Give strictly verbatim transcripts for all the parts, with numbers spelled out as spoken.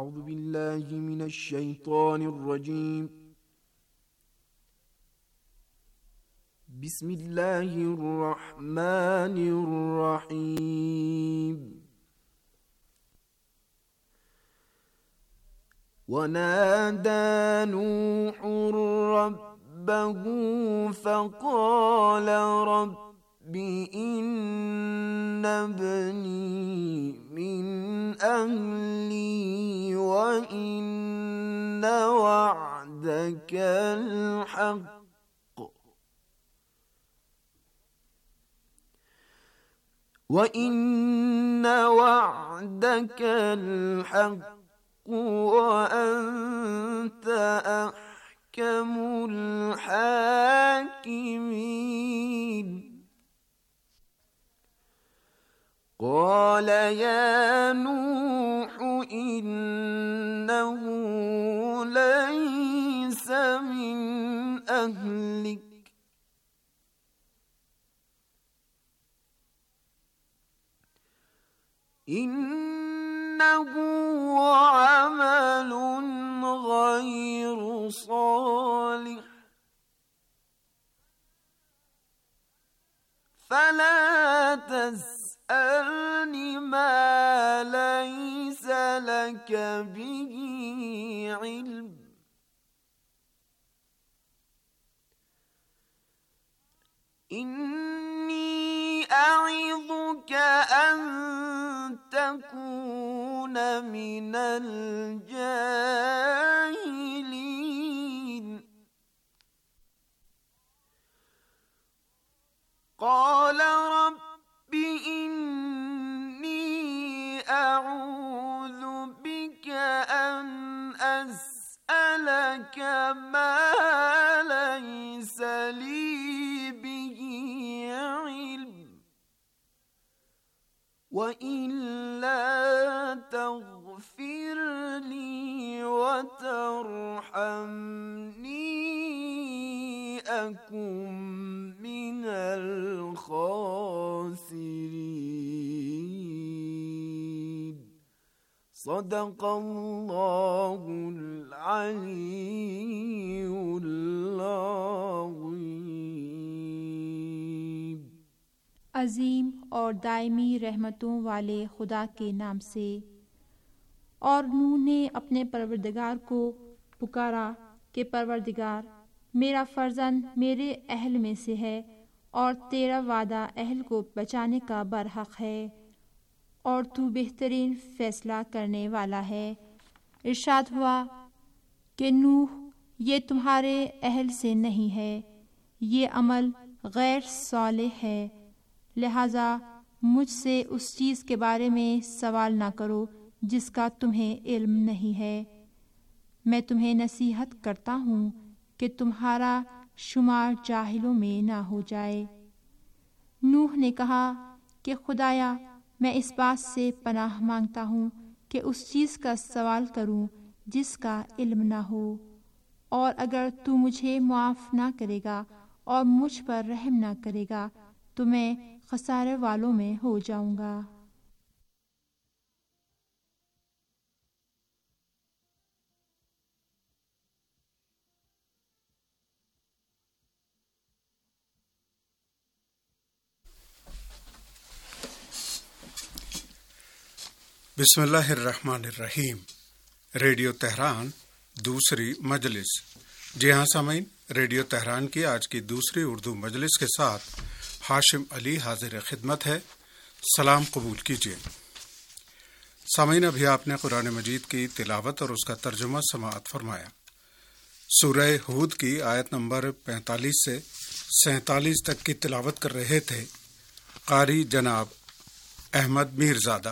أعوذ بالله من الشيطان الرجيم بسم الله الرحمن الرحيم ونادى نوح ربه فقال رب إن ابني من أهلي وإن وعدك الحق وإن وعدك الحق وأنت أحكم الحاكمين قال يا نوح إنه ليس من أهلك إنه عمل غير صالح فلا تسألني ما ليس لك به علم إني أعظك أن تكون من الجاهلين قال رب إني أعوذ بك أن أسألك ما ليس لي به علم وإلا تغفر لي وترحمني أكن من الخاسرين صدق الله العلي العظيم۔ عظیم اور دائمی رحمتوں والے خدا کے نام سے۔ اور نوح نے اپنے پروردگار کو پکارا کہ پروردگار، میرا فرزند میرے اہل میں سے ہے اور تیرا وعدہ اہل کو بچانے کا برحق ہے اور تو بہترین فیصلہ کرنے والا ہے۔ ارشاد ہوا کہ نوح، یہ تمہارے اہل سے نہیں ہے، یہ عمل غیر صالح ہے، لہذا مجھ سے اس چیز کے بارے میں سوال نہ کرو جس کا تمہیں علم نہیں ہے۔ میں تمہیں نصیحت کرتا ہوں کہ تمہارا شمار جاہلوں میں نہ ہو جائے۔ نوح نے کہا کہ خدایا، میں اس بات سے پناہ مانگتا ہوں کہ اس چیز کا سوال کروں جس کا علم نہ ہو، اور اگر تو مجھے معاف نہ کرے گا اور مجھ پر رحم نہ کرے گا تو میں خسارے والوں میں ہو جاؤں گا۔ بسم اللہ الرحمن الرحیم۔ ریڈیو تہران دوسری مجلس۔ جی ہاں سامعین، ریڈیو تہران کی آج کی دوسری اردو مجلس کے ساتھ ہاشم علی حاضر خدمت ہے۔ سلام قبول کیجیے۔ سامعین، ابھی آپ نے قرآن مجید کی تلاوت اور اس کا ترجمہ سماعت فرمایا۔ سورہ ہود کی آیت نمبر پینتالیس سے سینتالیس تک کی تلاوت کر رہے تھے قاری جناب احمد میرزادہ۔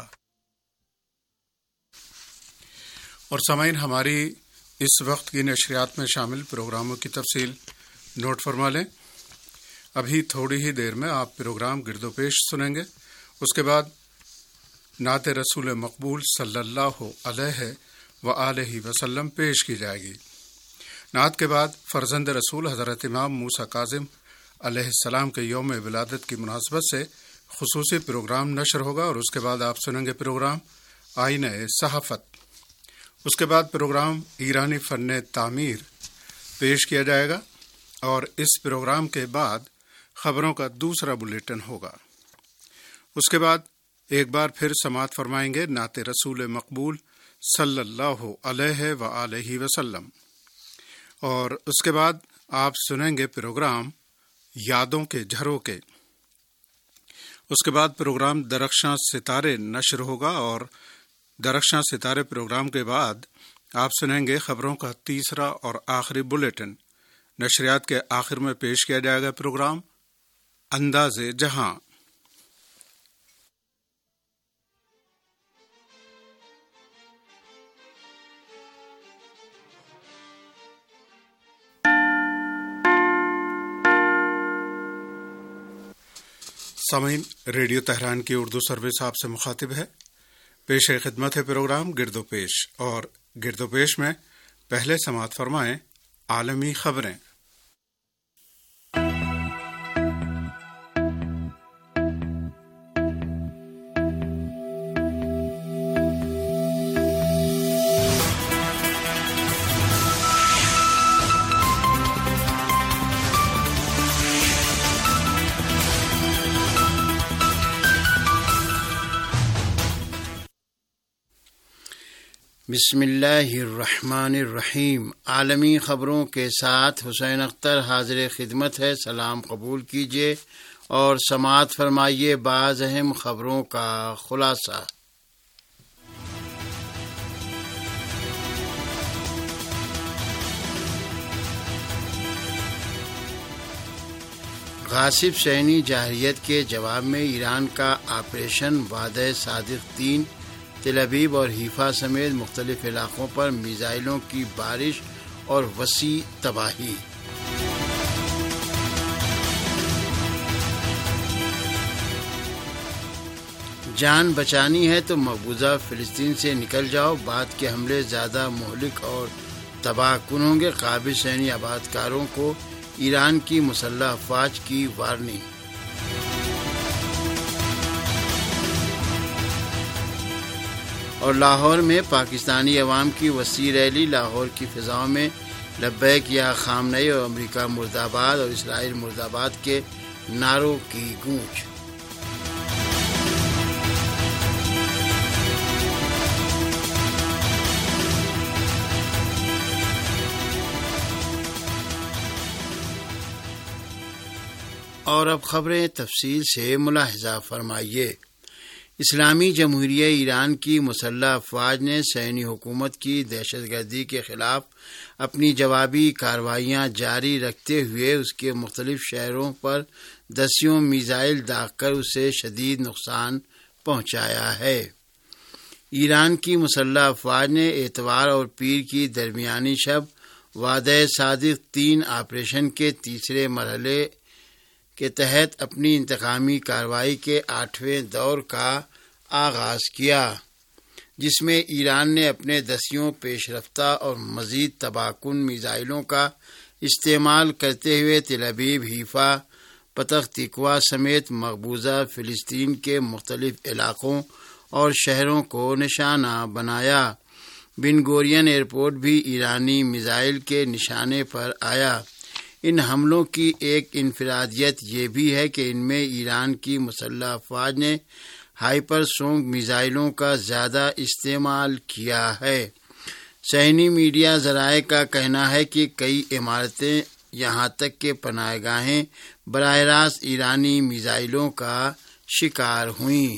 اور سامعین، ہماری اس وقت کی نشریات میں شامل پروگراموں کی تفصیل نوٹ فرما لیں۔ ابھی تھوڑی ہی دیر میں آپ پروگرام گرد و پیش سنیں گے، اس کے بعد نعت رسول مقبول صلی اللہ علیہ وآلہ وسلم پیش کی جائے گی۔ نعت کے بعد فرزند رسول حضرت امام موسیٰ کاظم علیہ السلام کے یوم ولادت کی مناسبت سے خصوصی پروگرام نشر ہوگا، اور اس کے بعد آپ سنیں گے پروگرام آئینہ صحافت۔ اس کے بعد پروگرام ایرانی فن تعمیر پیش کیا جائے گا اور اس پروگرام کے بعد خبروں کا دوسرا بلیٹن ہوگا۔ اس کے بعد ایک بار پھر سماعت فرمائیں گے نعت رسول مقبول صلی اللہ علیہ وآلہ وسلم، اور اس کے بعد آپ سنیں گے پروگرام یادوں کے جھروکے۔ اس کے بعد پروگرام درخشاں ستارے نشر ہوگا، اور درخشاں ستارے پروگرام کے بعد آپ سنیں گے خبروں کا تیسرا اور آخری بلیٹن۔ نشریات کے آخر میں پیش کیا جائے گا پروگرام انداز جہاں۔ سامعین، ریڈیو تہران کی اردو سروس آپ سے مخاطب ہے۔ پیش خدمت ہے پروگرام گرد و پیش، اور گرد و پیش میں پہلے سماعت فرمائیں عالمی خبریں۔ بسم اللہ الرحمن الرحیم۔ عالمی خبروں کے ساتھ حسین اختر حاضر خدمت ہے۔ سلام قبول کیجیے اور سماعت فرمائیے بعض اہم خبروں کا خلاصہ۔ غاصب صہیونی جارحیت کے جواب میں ایران کا آپریشن وعدہ صادق تین، تل ابیب اور حیفا سمیت مختلف علاقوں پر میزائلوں کی بارش اور وسیع تباہی۔ جان بچانی ہے تو مقبوضہ فلسطین سے نکل جاؤ، بعد کے حملے زیادہ مہلک اور تباہ کن ہوں گے۔ قابض صہیونی آبادکاروں کو ایران کی مسلح افواج کی وارننگ۔ اور لاہور میں پاکستانی عوام کی وسیع ریلی، لاہور کی فضاؤں میں لبیک یا خامنئی اور امریکہ مرد آباد اور اسرائیل مرد آباد کے نعروں کی گونج۔ اور اب خبریں تفصیل سے ملاحظہ فرمائیے۔ اسلامی جمہوریہ ایران کی مسلح افواج نے صہیونی حکومت کی دہشت گردی کے خلاف اپنی جوابی کارروائیاں جاری رکھتے ہوئے اس کے مختلف شہروں پر دسیوں میزائل داغ کر اسے شدید نقصان پہنچایا ہے۔ ایران کی مسلح افواج نے اتوار اور پیر کی درمیانی شب وعدہ صادق تین آپریشن کے تیسرے مرحلے کے تحت اپنی انتقامی کارروائی کے آٹھویں دور کا آغاز کیا، جس میں ایران نے اپنے دسیوں پیش رفتہ اور مزید تباہ کن میزائلوں کا استعمال کرتے ہوئے تل ابیب، حیفا، پتخ تقوا سمیت مقبوضہ فلسطین کے مختلف علاقوں اور شہروں کو نشانہ بنایا۔ بن گورین ایئرپورٹ بھی ایرانی میزائل کے نشانے پر آیا۔ ان حملوں کی ایک انفرادیت یہ بھی ہے کہ ان میں ایران کی مسلح افواج نے ہائپر سونک میزائلوں کا زیادہ استعمال کیا ہے۔ صہیونی میڈیا ذرائع کا کہنا ہے کہ کئی عمارتیں یہاں تک کہ پناہ گاہیں براہ راست ایرانی میزائلوں کا شکار ہوئیں۔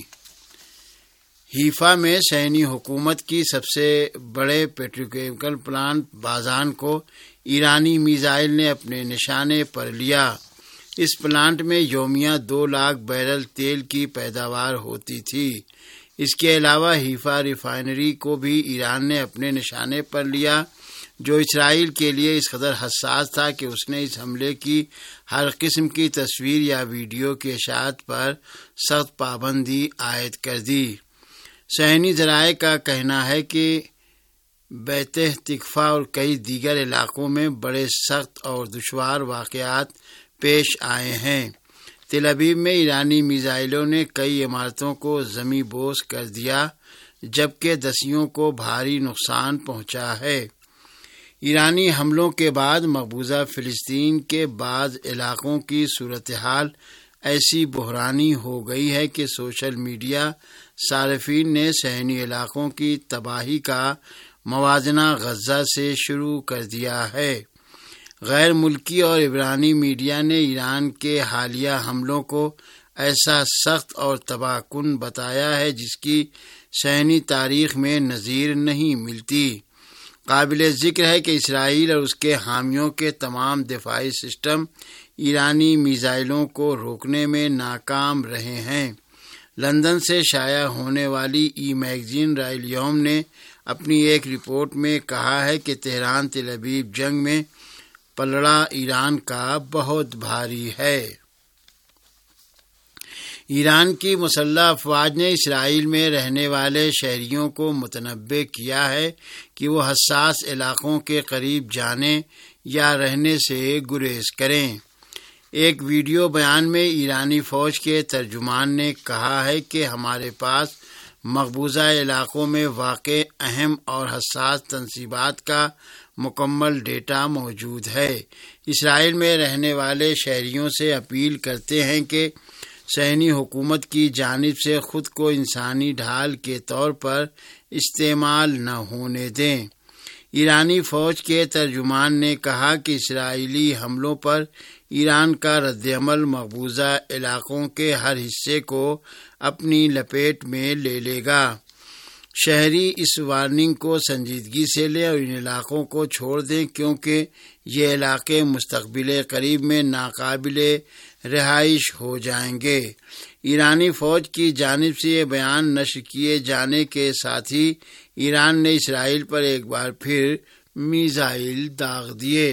حیفا میں صہیونی حکومت کی سب سے بڑے پیٹروکیمیکل پلانٹ بازان کو ایرانی میزائل نے اپنے نشانے پر لیا۔ اس پلانٹ میں یومیہ دو لاکھ بیرل تیل کی پیداوار ہوتی تھی۔ اس کے علاوہ حیفا ریفائنری کو بھی ایران نے اپنے نشانے پر لیا، جو اسرائیل کے لیے اس قدر حساس تھا کہ اس نے اس حملے کی ہر قسم کی تصویر یا ویڈیو کی اشاعت پر سخت پابندی عائد کر دی۔ صہیونی ذرائع کا کہنا ہے کہ بیتہ تکفا اور کئی دیگر علاقوں میں بڑے سخت اور دشوار واقعات پیش آئے ہیں۔ تل ابیب میں ایرانی میزائلوں نے کئی عمارتوں کو زمیں بوس کر دیا، جبکہ دسیوں کو بھاری نقصان پہنچا ہے۔ ایرانی حملوں کے بعد مقبوضہ فلسطین کے بعض علاقوں کی صورتحال ایسی بحرانی ہو گئی ہے کہ سوشل میڈیا صارفین نے صحنی علاقوں کی تباہی کا موازنہ غزہ سے شروع کر دیا ہے۔ غیر ملکی اور عبرانی میڈیا نے ایران کے حالیہ حملوں کو ایسا سخت اور تباہ کن بتایا ہے جس کی صحنی تاریخ میں نظیر نہیں ملتی۔ قابل ذکر ہے کہ اسرائیل اور اس کے حامیوں کے تمام دفاعی سسٹم ایرانی میزائلوں کو روکنے میں ناکام رہے ہیں۔ لندن سے شائع ہونے والی ای میگزین رائے الیوم نے اپنی ایک رپورٹ میں کہا ہے کہ تہران تل ابیب جنگ میں پلڑا ایران کا بہت بھاری ہے۔ ایران کی مسلح افواج نے اسرائیل میں رہنے والے شہریوں کو متنبہ کیا ہے کہ وہ حساس علاقوں کے قریب جانے یا رہنے سے گریز کریں۔ ایک ویڈیو بیان میں ایرانی فوج کے ترجمان نے کہا ہے کہ ہمارے پاس مقبوضہ علاقوں میں واقع اہم اور حساس تنصیبات کا مکمل ڈیٹا موجود ہے۔ اسرائیل میں رہنے والے شہریوں سے اپیل کرتے ہیں کہ صہیونی حکومت کی جانب سے خود کو انسانی ڈھال کے طور پر استعمال نہ ہونے دیں۔ ایرانی فوج کے ترجمان نے کہا کہ اسرائیلی حملوں پر ایران کا رد عمل مقبوضہ علاقوں کے ہر حصے کو اپنی لپیٹ میں لے لے گا۔ شہری اس وارننگ کو سنجیدگی سے لیں اور ان علاقوں کو چھوڑ دیں کیونکہ یہ علاقے مستقبل قریب میں ناقابل رہائش ہو جائیں گے۔ ایرانی فوج کی جانب سے یہ بیان نشر کیے جانے کے ساتھ ہی ایران نے اسرائیل پر ایک بار پھر میزائل داغ دیے۔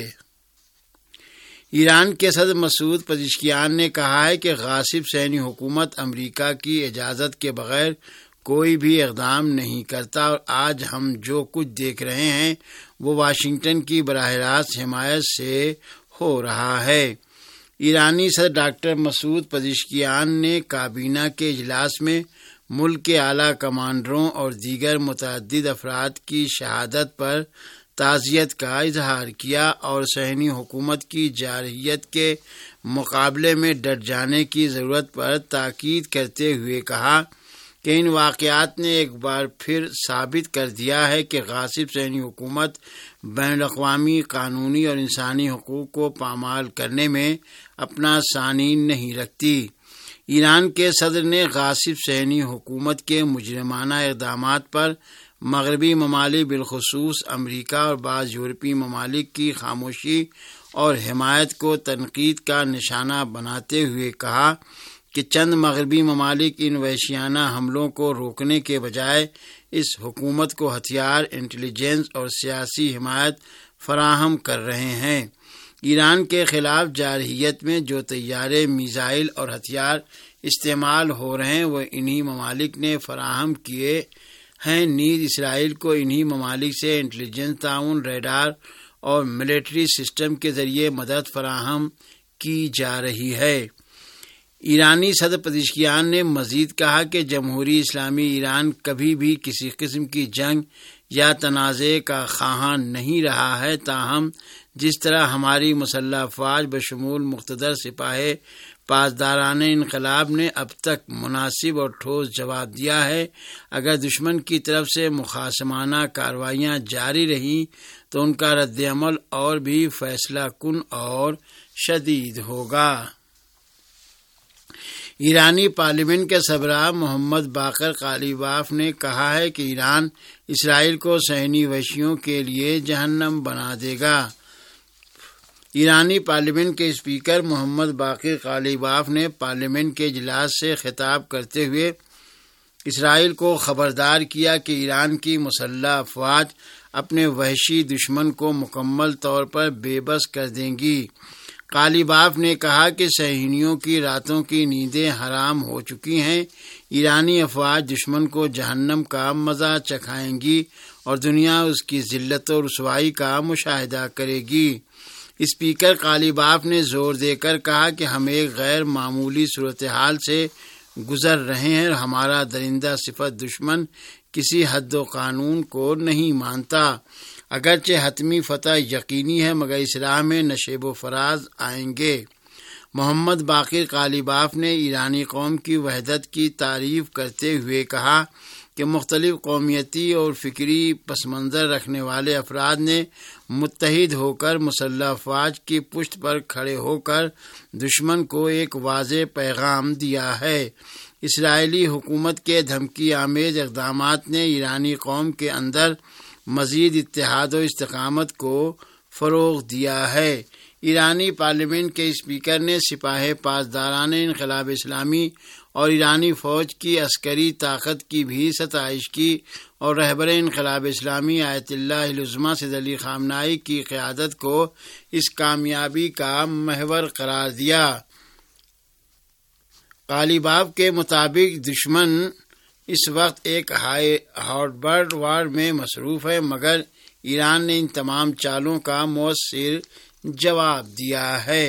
ایران کے صدر مسعود پزشکیان نے کہا ہے کہ غاصب صہیونی حکومت امریکہ کی اجازت کے بغیر کوئی بھی اقدام نہیں کرتا اور آج ہم جو کچھ دیکھ رہے ہیں وہ واشنگٹن کی براہ راست حمایت سے ہو رہا ہے۔ ایرانی صدر ڈاکٹر مسعود پزشکیان نے کابینہ کے اجلاس میں ملک کے اعلیٰ کمانڈروں اور دیگر متعدد افراد کی شہادت پر تعزیت کا اظہار کیا اور صہیونی حکومت کی جارحیت کے مقابلے میں ڈٹ جانے کی ضرورت پر تاکید کرتے ہوئے کہا کہ ان واقعات نے ایک بار پھر ثابت کر دیا ہے کہ غاصب صہیونی حکومت بین الاقوامی قانونی اور انسانی حقوق کو پامال کرنے میں اپنا ثانی نہیں رکھتی۔ ایران کے صدر نے غاصب صہیونی حکومت کے مجرمانہ اقدامات پر مغربی ممالک بالخصوص امریکہ اور بعض یورپی ممالک کی خاموشی اور حمایت کو تنقید کا نشانہ بناتے ہوئے کہا کہ چند مغربی ممالک ان وحشیانہ حملوں کو روکنے کے بجائے اس حکومت کو ہتھیار، انٹیلیجنس اور سیاسی حمایت فراہم کر رہے ہیں۔ ایران کے خلاف جارحیت میں جو طیارے، میزائل اور ہتھیار استعمال ہو رہے ہیں وہ انہی ممالک نے فراہم کیے ہیں۔ نیز اسرائیل کو انہی ممالک سے انٹیلیجنس تعاون، ریڈار اور ملٹری سسٹم کے ذریعے مدد فراہم کی جا رہی ہے۔ ایرانی صدر پزشکیان نے مزید کہا کہ جمہوری اسلامی ایران کبھی بھی کسی قسم کی جنگ یا تنازع کا خواہاں نہیں رہا ہے، تاہم جس طرح ہماری مسلح افواج بشمول مقتدر سپاہ پاسداران انقلاب نے اب تک مناسب اور ٹھوس جواب دیا ہے، اگر دشمن کی طرف سے مخاصمانہ کارروائیاں جاری رہیں تو ان کا رد عمل اور بھی فیصلہ کن اور شدید ہوگا۔ ایرانی پارلیمنٹ کے سربراہ محمد باقر قالیباف نے کہا ہے کہ ایران اسرائیل کو صہیونی وحشیوں کے لیے جہنم بنا دے گا۔ ایرانی پارلیمنٹ کے اسپیکر محمد باقر قالیباف نے پارلیمنٹ کے اجلاس سے خطاب کرتے ہوئے اسرائیل کو خبردار کیا کہ ایران کی مسلح افواج اپنے وحشی دشمن کو مکمل طور پر بے بس کر دیں گی۔ قالیباف نے کہا کہ صہیونیوں کی راتوں کی نیندیں حرام ہو چکی ہیں، ایرانی افواج دشمن کو جہنم کا مزہ چکھائیں گی اور دنیا اس کی ذلت و رسوائی کا مشاہدہ کرے گی۔ اسپیکر قالیباف نے زور دے کر کہا کہ ہم ایک غیر معمولی صورتحال سے گزر رہے ہیں اور ہمارا درندہ صفت دشمن کسی حد و قانون کو نہیں مانتا۔ اگرچہ حتمی فتح یقینی ہے مگر اس راہ میں نشیب و فراز آئیں گے۔ محمد باقر قالیباف نے ایرانی قوم کی وحدت کی تعریف کرتے ہوئے کہا کہ مختلف قومیتی اور فکری پس منظر رکھنے والے افراد نے متحد ہو کر مسلح افواج کی پشت پر کھڑے ہو کر دشمن کو ایک واضح پیغام دیا ہے۔ اسرائیلی حکومت کے دھمکی آمیز اقدامات نے ایرانی قوم کے اندر مزید اتحاد و استقامت کو فروغ دیا ہے۔ ایرانی پارلیمنٹ کے اسپیکر نے سپاہ پاسداران انقلاب اسلامی اور ایرانی فوج کی عسکری طاقت کی بھی ستائش کی اور رہبر انقلاب اسلامی آیت اللہ العظمیٰ سید علی خامنہئی کی قیادت کو اس کامیابی کا محور قرار دیا۔ قالیباف کے مطابق دشمن اس وقت ایک ہاٹ برڈ وار میں مصروف ہے مگر ایران نے ان تمام چالوں کا مؤثر جواب دیا ہے۔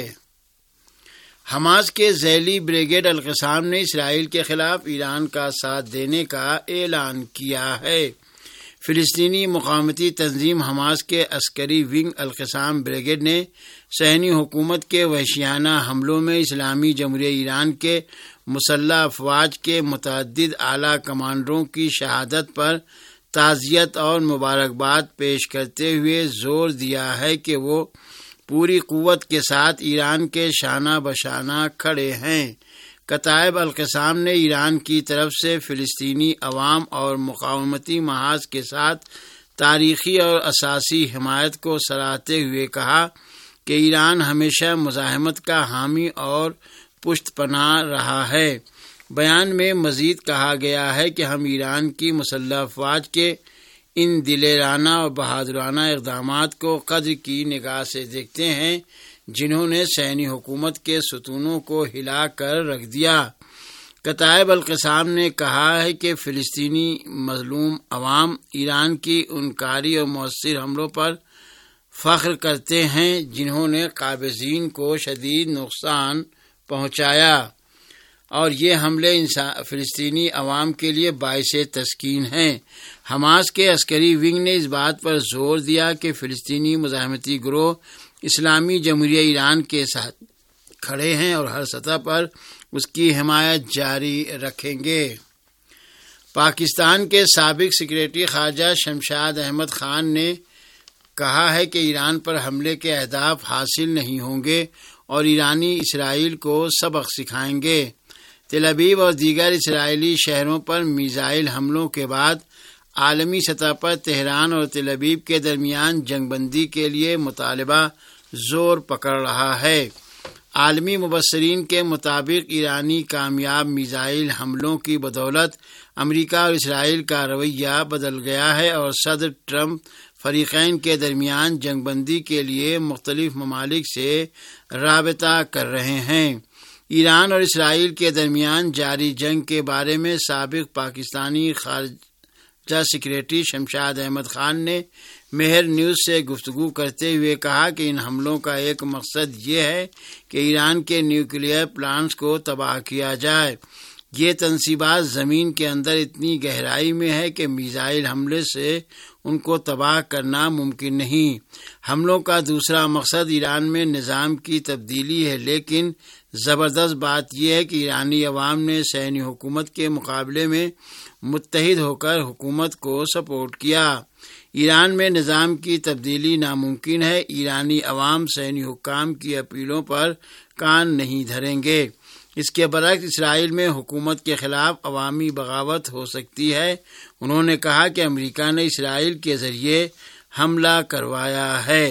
حماس کے ذیلی بریگیڈ القسام نے اسرائیل کے خلاف ایران کا ساتھ دینے کا اعلان کیا ہے۔ فلسطینی مقاومتی تنظیم حماس کے عسکری ونگ القسام بریگیڈ نے صہیونی حکومت کے وحشیانہ حملوں میں اسلامی جمہوریہ ایران کے مسلح افواج کے متعدد اعلیٰ کمانڈروں کی شہادت پر تعزیت اور مبارکباد پیش کرتے ہوئے زور دیا ہے کہ وہ پوری قوت کے ساتھ ایران کے شانہ بشانہ کھڑے ہیں۔ کتائب القسام نے ایران کی طرف سے فلسطینی عوام اور مقاومتی محاذ کے ساتھ تاریخی اور اساسی حمایت کو سراہتے ہوئے کہا کہ ایران ہمیشہ مزاحمت کا حامی اور پشت پناہ رہا ہے۔ بیان میں مزید کہا گیا ہے کہ ہم ایران کی مسلح افواج کے ان دلیرانہ اور بہادرانہ اقدامات کو قدر کی نگاہ سے دیکھتے ہیں جنہوں نے صہیونی حکومت کے ستونوں کو ہلا کر رکھ دیا۔ کتائب القسام نے کہا ہے کہ فلسطینی مظلوم عوام ایران کی انکاری اور مؤثر حملوں پر فخر کرتے ہیں جنہوں نے قابضین کو شدید نقصان پہنچایا اور یہ حملے فلسطینی عوام کے لیے باعث تسکین ہیں۔ حماس کے عسکری ونگ نے اس بات پر زور دیا کہ فلسطینی مزاحمتی گروہ اسلامی جمہوریہ ایران کے ساتھ کھڑے ہیں اور ہر سطح پر اس کی حمایت جاری رکھیں گے۔ پاکستان کے سابق سیکریٹری خارجہ شمشاد احمد خان نے کہا ہے کہ ایران پر حملے کے اہداف حاصل نہیں ہوں گے اور ایرانی اسرائیل کو سبق سکھائیں گے۔ تل ابیب اور دیگر اسرائیلی شہروں پر میزائل حملوں کے بعد عالمی سطح پر تہران اور تل ابیب کے درمیان جنگ بندی کے لیے مطالبہ زور پکڑ رہا ہے۔ عالمی مبصرین کے مطابق ایرانی کامیاب میزائل حملوں کی بدولت امریکہ اور اسرائیل کا رویہ بدل گیا ہے اور صدر ٹرمپ فریقین کے درمیان جنگ بندی کے لیے مختلف ممالک سے رابطہ کر رہے ہیں۔ ایران اور اسرائیل کے درمیان جاری جنگ کے بارے میں سابق پاکستانی خارجہ سیکریٹری شمشاد احمد خان نے مہر نیوز سے گفتگو کرتے ہوئے کہا کہ ان حملوں کا ایک مقصد یہ ہے کہ ایران کے نیوکلیئر پلانٹس کو تباہ کیا جائے۔ یہ تنصیبات زمین کے اندر اتنی گہرائی میں ہے کہ میزائل حملے سے ان کو تباہ کرنا ممکن نہیں۔ حملوں کا دوسرا مقصد ایران میں نظام کی تبدیلی ہے، لیکن زبردست بات یہ ہے کہ ایرانی عوام نے صہیونی حکومت کے مقابلے میں متحد ہو کر حکومت کو سپورٹ کیا۔ ایران میں نظام کی تبدیلی ناممکن ہے۔ ایرانی عوام صہیونی حکام کی اپیلوں پر کان نہیں دھریں گے۔ اس کے برعکس اسرائیل میں حکومت کے خلاف عوامی بغاوت ہو سکتی ہے۔ انہوں نے کہا کہ امریکہ نے اسرائیل کے ذریعے حملہ کروایا ہے۔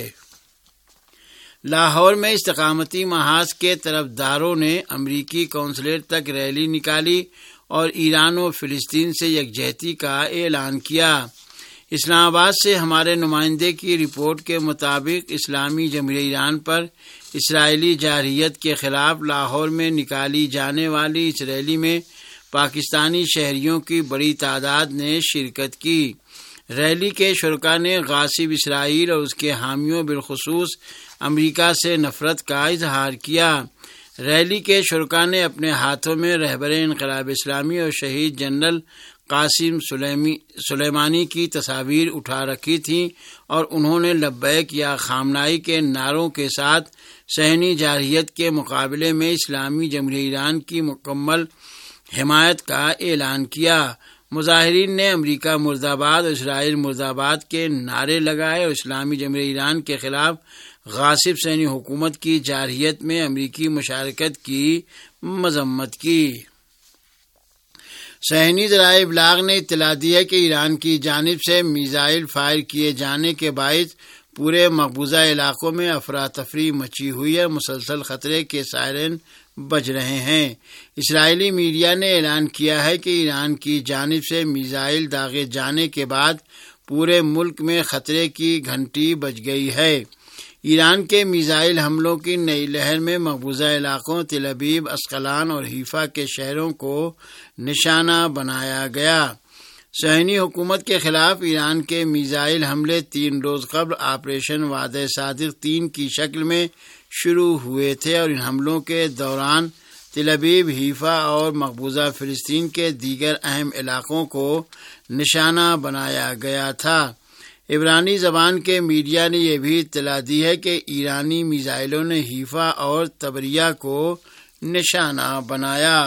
لاہور میں استقامتی محاذ کے طرفداروں نے امریکی قونصلیٹ تک ریلی نکالی اور ایران و فلسطین سے یکجہتی کا اعلان کیا۔ اسلام آباد سے ہمارے نمائندے کی رپورٹ کے مطابق اسلامی جمہوریہ ایران پر اسرائیلی جارحیت کے خلاف لاہور میں نکالی جانے والی اس ریلی میں پاکستانی شہریوں کی بڑی تعداد نے شرکت کی۔ ریلی کے شرکاء نے غاصب اسرائیل اور اس کے حامیوں بالخصوص امریکہ سے نفرت کا اظہار کیا۔ ریلی کے شرکاء نے اپنے ہاتھوں میں رہبر انقلاب اسلامی اور شہید جنرل قاسم سلیمانی کی تصاویر اٹھا رکھی تھیں اور انہوں نے لبیک یا خامنائی کے نعروں کے ساتھ صہیونی جارحیت کے مقابلے میں اسلامی جمہوریہ ایران کی مکمل حمایت کا اعلان کیا۔ مظاہرین نے امریکہ مرد آباد اور اسرائیل مرد آباد کے نعرے لگائے اور اسلامی جمہوریہ ایران کے خلاف غاصب صہیونی حکومت کی جارحیت میں امریکی مشارکت کی مذمت کی۔ صہیونی ذرائع ابلاغ نے اطلاع دی ہے کہ ایران کی جانب سے میزائل فائر کیے جانے کے باعث پورے مقبوضہ علاقوں میں افراتفری مچی ہوئی ہے، مسلسل خطرے کے سائرن بج رہے ہیں۔ اسرائیلی میڈیا نے اعلان کیا ہے کہ ایران کی جانب سے میزائل داغے جانے کے بعد پورے ملک میں خطرے کی گھنٹی بج گئی ہے۔ ایران کے میزائل حملوں کی نئی لہر میں مقبوضہ علاقوں تل ابیب، اسقلان اور حیفا کے شہروں کو نشانہ بنایا گیا۔ صہیونی حکومت کے خلاف ایران کے میزائل حملے تین روز قبل آپریشن وعدہ صادق تین کی شکل میں شروع ہوئے تھے اور ان حملوں کے دوران تل ابیب، حیفا اور مقبوضہ فلسطین کے دیگر اہم علاقوں کو نشانہ بنایا گیا تھا۔ عبرانی زبان کے میڈیا نے یہ بھی اطلاع دی ہے کہ ایرانی میزائلوں نے حیفا اور تبریہ کو نشانہ بنایا۔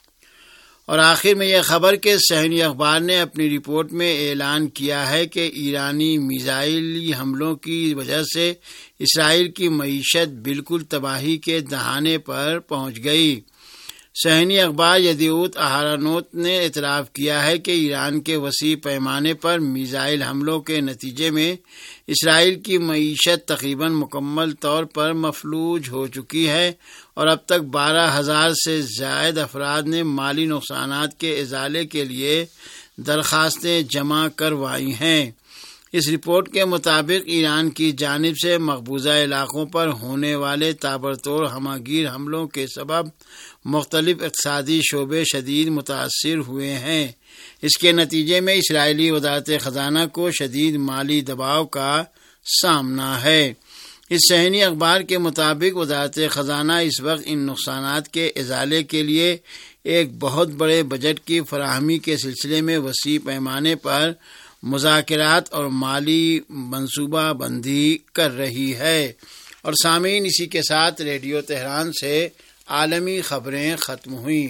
اور آخر میں یہ خبر کہ صہیونی اخبار نے اپنی رپورٹ میں اعلان کیا ہے کہ ایرانی میزائلی حملوں کی وجہ سے اسرائیل کی معیشت بالکل تباہی کے دہانے پر پہنچ گئی۔ صہیونی اخبار یدیعوت اہرانوت نے اعتراف کیا ہے کہ ایران کے وسیع پیمانے پر میزائل حملوں کے نتیجے میں اسرائیل کی معیشت تقریباً مکمل طور پر مفلوج ہو چکی ہے اور اب تک بارہ ہزار سے زائد افراد نے مالی نقصانات کے ازالے کے لیے درخواستیں جمع کروائی ہیں۔ اس رپورٹ کے مطابق ایران کی جانب سے مقبوضہ علاقوں پر ہونے والے تابڑتوڑ ہمہ گیر حملوں کے سبب مختلف اقتصادی شعبے شدید متاثر ہوئے ہیں۔ اس کے نتیجے میں اسرائیلی وزارت خزانہ کو شدید مالی دباؤ کا سامنا ہے۔ اس صہیونی اخبار کے مطابق وزارت خزانہ اس وقت ان نقصانات کے ازالے کے لیے ایک بہت بڑے بجٹ کی فراہمی کے سلسلے میں وسیع پیمانے پر مذاکرات اور مالی منصوبہ بندی کر رہی ہے۔ اور سامعین، اسی کے ساتھ ریڈیو تہران سے عالمی خبریں ختم ہوئیں۔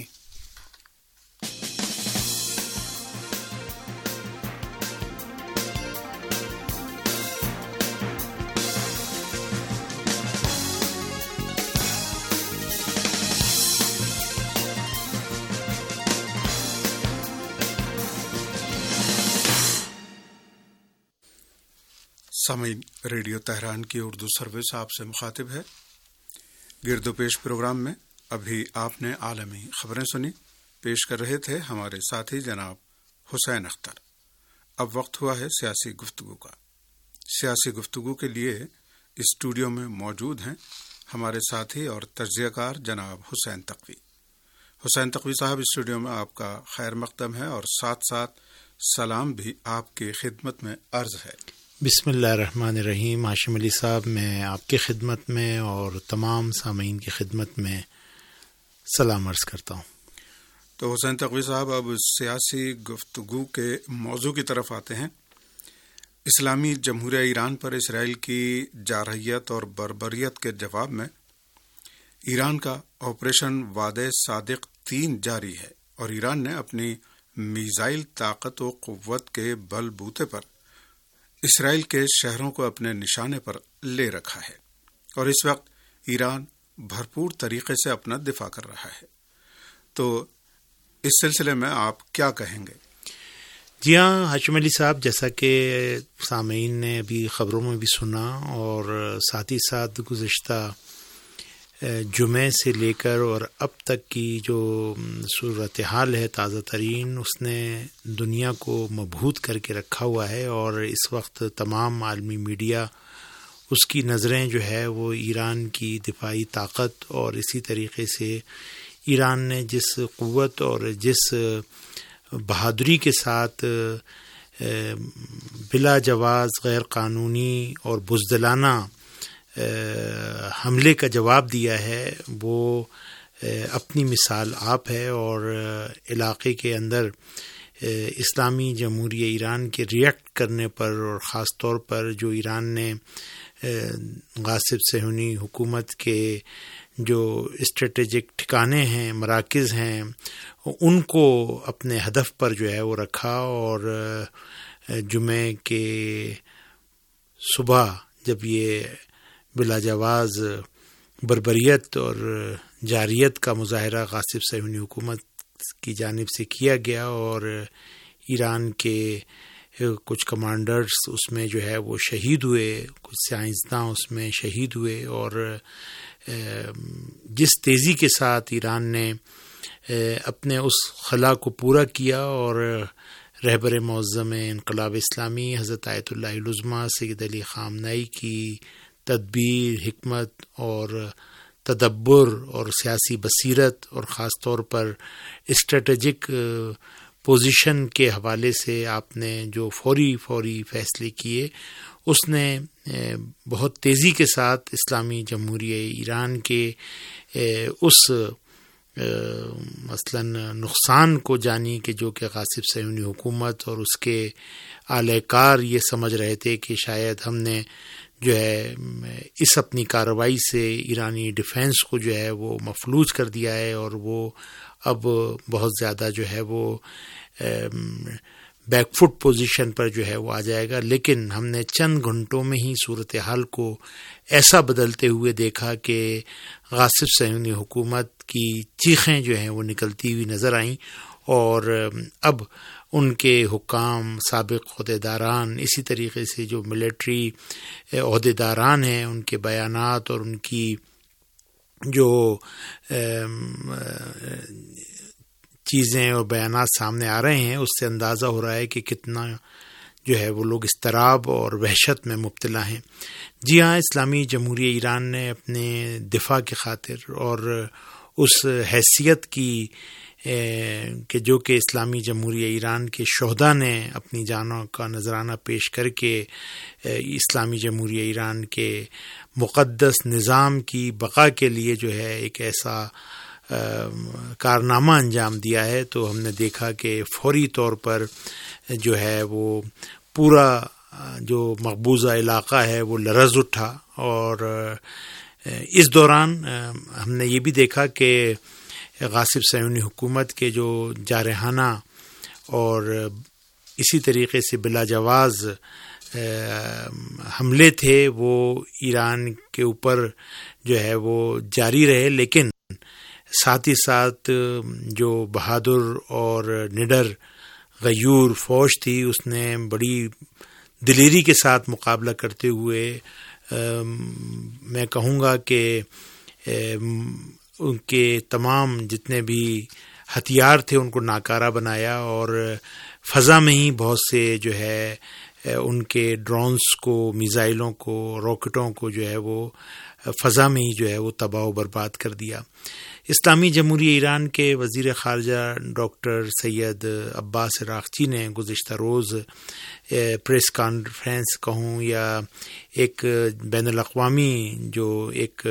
سامعین، ریڈیو تہران کی اردو سروس آپ سے مخاطب ہے۔ گرد و پیش پروگرام میں ابھی آپ نے عالمی خبریں سنی، پیش کر رہے تھے ہمارے ساتھی جناب حسین اختر۔ اب وقت ہوا ہے سیاسی گفتگو کا۔ سیاسی گفتگو کے لیے اسٹوڈیو میں موجود ہیں ہمارے ساتھی اور تجزیہ کار جناب حسین تقوی۔ حسین تقوی صاحب، اسٹوڈیو میں آپ کا خیر مقدم ہے اور ساتھ ساتھ سلام بھی آپ کی خدمت میں عرض ہے۔ بسم اللہ الرحمن الرحیم۔ ہاشم علی صاحب، میں آپ کی خدمت میں اور تمام سامعین کی خدمت میں سلام عرض کرتا ہوں۔ تو حسین تقوی صاحب، اب سیاسی گفتگو کے موضوع کی طرف آتے ہیں۔ اسلامی جمہوریہ ایران پر اسرائیل کی جارحیت اور بربریت کے جواب میں ایران کا آپریشن وعدہ صادق تین جاری ہے اور ایران نے اپنی میزائل طاقت و قوت کے بل بوتے پر اسرائیل کے شہروں کو اپنے نشانے پر لے رکھا ہے اور اس وقت ایران بھرپور طریقے سے اپنا دفاع کر رہا ہے۔ تو اس سلسلے میں آپ کیا کہیں گے؟ جی ہاں ہاشم علی صاحب، جیسا کہ سامعین نے ابھی خبروں میں بھی سنا اور ساتھ ہی ساتھ گزشتہ جمعے سے لے کر اور اب تک کی جو صورتحال ہے تازہ ترین، اس نے دنیا کو مبہوت کر کے رکھا ہوا ہے اور اس وقت تمام عالمی میڈیا اس کی نظریں جو ہے وہ ایران کی دفاعی طاقت اور اسی طریقے سے ایران نے جس قوت اور جس بہادری کے ساتھ بلا جواز غیر قانونی اور بزدلانہ حملے کا جواب دیا ہے، وہ اپنی مثال آپ ہے اور علاقے کے اندر اسلامی جمہوریہ ایران کے ریئیکٹ کرنے پر اور خاص طور پر جو ایران نے غاصب صہیونی حکومت کے جو اسٹریٹجک ٹھکانے ہیں، مراکز ہیں، ان کو اپنے ہدف پر جو ہے وہ رکھا، اور جمعے کے صبح جب یہ بلا جواز بربریت اور جاریت کا مظاہرہ غاصب صہیونی حکومت کی جانب سے کیا گیا، اور ایران کے کچھ کمانڈرز اس میں جو ہے وہ شہید ہوئے، کچھ سائنسداں اس میں شہید ہوئے، اور جس تیزی کے ساتھ ایران نے اپنے اس خلا کو پورا کیا اور رہبر معظم انقلاب اسلامی حضرت آیت اللہ العظمیٰ سید علی خامنہئی کی تدبیر، حکمت اور تدبر اور سیاسی بصیرت، اور خاص طور پر اسٹریٹجک پوزیشن کے حوالے سے آپ نے جو فوری فوری فیصلے کیے، اس نے بہت تیزی کے ساتھ اسلامی جمہوریہ ایران کے اس مثلاً نقصان کو جانی کہ جو کہ غاصب صہیونی حکومت اور اس کے اعلی کار یہ سمجھ رہے تھے کہ شاید ہم نے جو ہے اس اپنی کارروائی سے ایرانی ڈیفینس کو جو ہے وہ مفلوج کر دیا ہے، اور وہ اب بہت زیادہ جو ہے وہ بیک فٹ پوزیشن پر جو ہے وہ آ جائے گا. لیکن ہم نے چند گھنٹوں میں ہی صورتحال کو ایسا بدلتے ہوئے دیکھا کہ غاصب صہیونی حکومت کی چیخیں جو ہیں وہ نکلتی ہوئی نظر آئیں، اور اب ان کے حکام، سابق عہدیداران، اسی طریقے سے جو ملٹری عہدیداران ہیں، ان کے بیانات اور ان کی جو چیزیں اور بیانات سامنے آ رہے ہیں، اس سے اندازہ ہو رہا ہے کہ کتنا جو ہے وہ لوگ اضطراب اور وحشت میں مبتلا ہیں. جی ہاں، اسلامی جمہوریہ ایران نے اپنے دفاع کی خاطر اور اس حیثیت کی کہ جو کہ اسلامی جمہوریہ ایران کے شہداء نے اپنی جانوں کا نذرانہ پیش کر کے اسلامی جمہوریہ ایران کے مقدس نظام کی بقا کے لیے جو ہے ایک ایسا کارنامہ انجام دیا ہے، تو ہم نے دیکھا کہ فوری طور پر جو ہے وہ پورا جو مقبوضہ علاقہ ہے وہ لرز اٹھا. اور اس دوران ہم نے یہ بھی دیکھا کہ غاصب صہیونی حکومت کے جو جارحانہ اور اسی طریقے سے بلا جواز حملے تھے وہ ایران کے اوپر جو ہے وہ جاری رہے، لیکن ساتھ ہی ساتھ جو بہادر اور نڈر غیور فوج تھی اس نے بڑی دلیری کے ساتھ مقابلہ کرتے ہوئے میں کہوں گا کہ ان کے تمام جتنے بھی ہتھیار تھے ان کو ناکارہ بنایا، اور فضا میں ہی بہت سے جو ہے ان کے ڈرونز کو، میزائلوں کو، راکٹوں کو جو ہے وہ فضا میں ہی جو ہے وہ تباہ و برباد کر دیا. اسلامی جمہوریہ ایران کے وزیر خارجہ ڈاکٹر سید عباس عراقچی نے گزشتہ روز پریس کانفرنس کہوں یا ایک بین الاقوامی جو ایک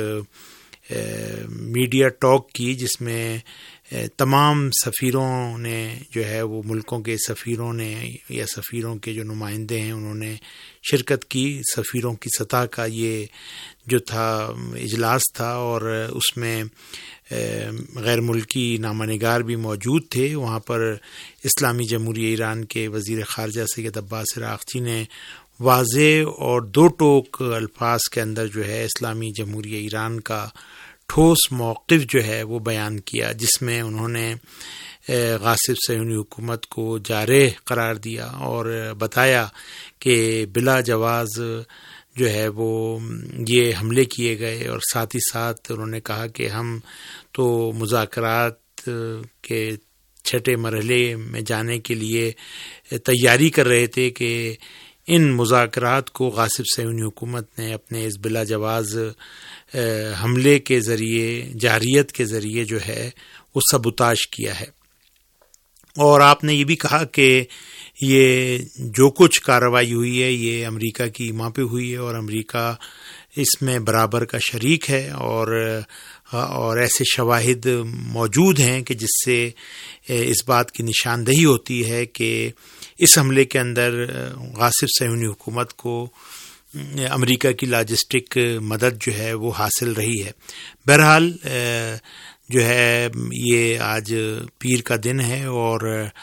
میڈیا ٹاک کی، جس میں تمام سفیروں نے جو ہے وہ ملکوں کے سفیروں نے یا سفیروں کے جو نمائندے ہیں انہوں نے شرکت کی. سفیروں کی سطح کا یہ جو تھا اجلاس تھا، اور اس میں غیر ملکی نامہ نگار بھی موجود تھے. وہاں پر اسلامی جمہوریہ ایران کے وزیر خارجہ سید عباس عراقچی نے واضح اور دو ٹوک الفاظ کے اندر جو ہے اسلامی جمہوریہ ایران کا ٹھوس موقف جو ہے وہ بیان کیا، جس میں انہوں نے غاصب صہیونی حکومت کو جارح قرار دیا اور بتایا کہ بلا جواز جو ہے وہ یہ حملے کیے گئے، اور ساتھ ہی ساتھ انہوں نے کہا کہ ہم تو مذاکرات کے چھٹے مرحلے میں جانے کے لیے تیاری کر رہے تھے کہ ان مذاکرات کو غاصب صہیونی حکومت نے اپنے اس بلا جواز حملے کے ذریعے، جاریت کے ذریعے جو ہے وہ سبوتاژ کیا ہے. اور آپ نے یہ بھی کہا کہ یہ جو کچھ کارروائی ہوئی ہے یہ امریکہ کی ایما پہ ہوئی ہے، اور امریکہ اس میں برابر کا شریک ہے، اور اور ایسے شواہد موجود ہیں کہ جس سے اس بات کی نشاندہی ہوتی ہے کہ اس حملے کے اندر غاصب صہیونی حکومت کو امریکہ کی لاجسٹک مدد جو ہے وہ حاصل رہی ہے۔ بہرحال جو ہے یہ آج پیر کا دن ہے اور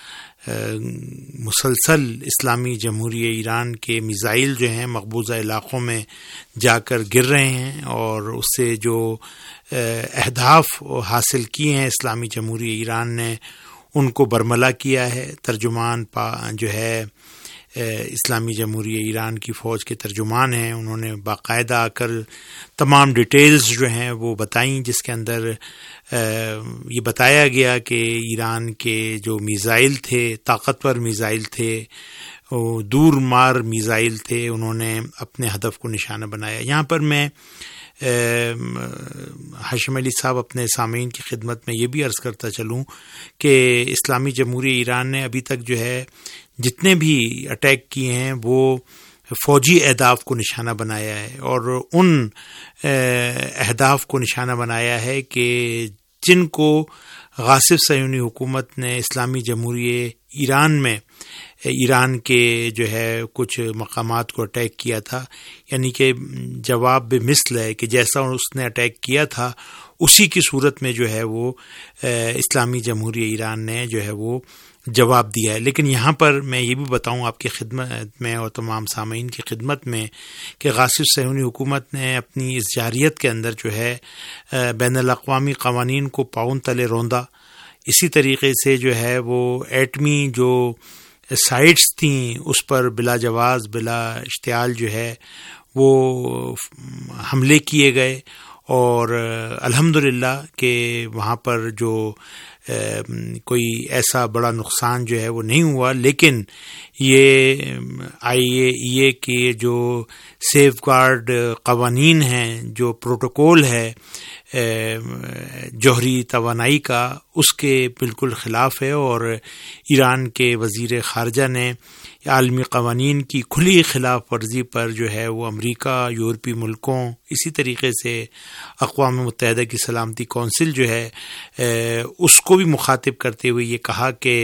مسلسل اسلامی جمہوریہ ایران کے میزائل جو ہیں مقبوضہ علاقوں میں جا کر گر رہے ہیں، اور اس سے جو اہداف حاصل کیے ہیں اسلامی جمہوریہ ایران نے ان کو برملا کیا ہے۔ ترجمان پا جو ہے اسلامی جمہوریہ ایران کی فوج کے ترجمان ہیں، انہوں نے باقاعدہ آ کر تمام ڈیٹیلز جو ہیں وہ بتائیں، جس کے اندر یہ بتایا گیا کہ ایران کے جو میزائل تھے، طاقتور میزائل تھے، دور مار میزائل تھے، انہوں نے اپنے ہدف کو نشانہ بنایا۔ یہاں پر میں ہاشم علی صاحب اپنے سامعین کی خدمت میں یہ بھی عرض کرتا چلوں کہ اسلامی جمہوریہ ایران نے ابھی تک جو ہے جتنے بھی اٹیک کیے ہیں وہ فوجی اہداف کو نشانہ بنایا ہے، اور ان اہداف کو نشانہ بنایا ہے کہ جن کو غاصب صہیونی حکومت نے اسلامی جمہوریہ ایران میں ایران کے جو ہے کچھ مقامات کو اٹیک کیا تھا، یعنی کہ جواب بے مثل ہے کہ جیسا اس نے اٹیک کیا تھا اسی کی صورت میں جو ہے وہ اسلامی جمہوریہ ایران نے جو ہے وہ جواب دیا ہے۔ لیکن یہاں پر میں یہ بھی بتاؤں آپ کی خدمت میں اور تمام سامعین کی خدمت میں کہ غاصب صہیونی حکومت نے اپنی اس جارحیت کے اندر جو ہے بین الاقوامی قوانین کو پاؤں تلے روندا، اسی طریقے سے جو ہے وہ ایٹمی جو سائٹس تھیں اس پر بلا جواز بلا اشتعال جو ہے وہ حملے کیے گئے، اور الحمدللہ کہ وہاں پر جو کوئی ایسا بڑا نقصان جو ہے وہ نہیں ہوا، لیکن یہ آئی اے ای اے کے جو سیف گارڈ قوانین ہیں، جو پروٹوکول ہے جوہری توانائی کا، اس کے بالکل خلاف ہے، اور ایران کے وزیر خارجہ نے عالمی قوانین کی کھلی خلاف ورزی پر جو ہے وہ امریکہ، یورپی ملکوں، اسی طریقے سے اقوام متحدہ کی سلامتی کونسل جو ہے اس کو بھی مخاطب کرتے ہوئے یہ کہا کہ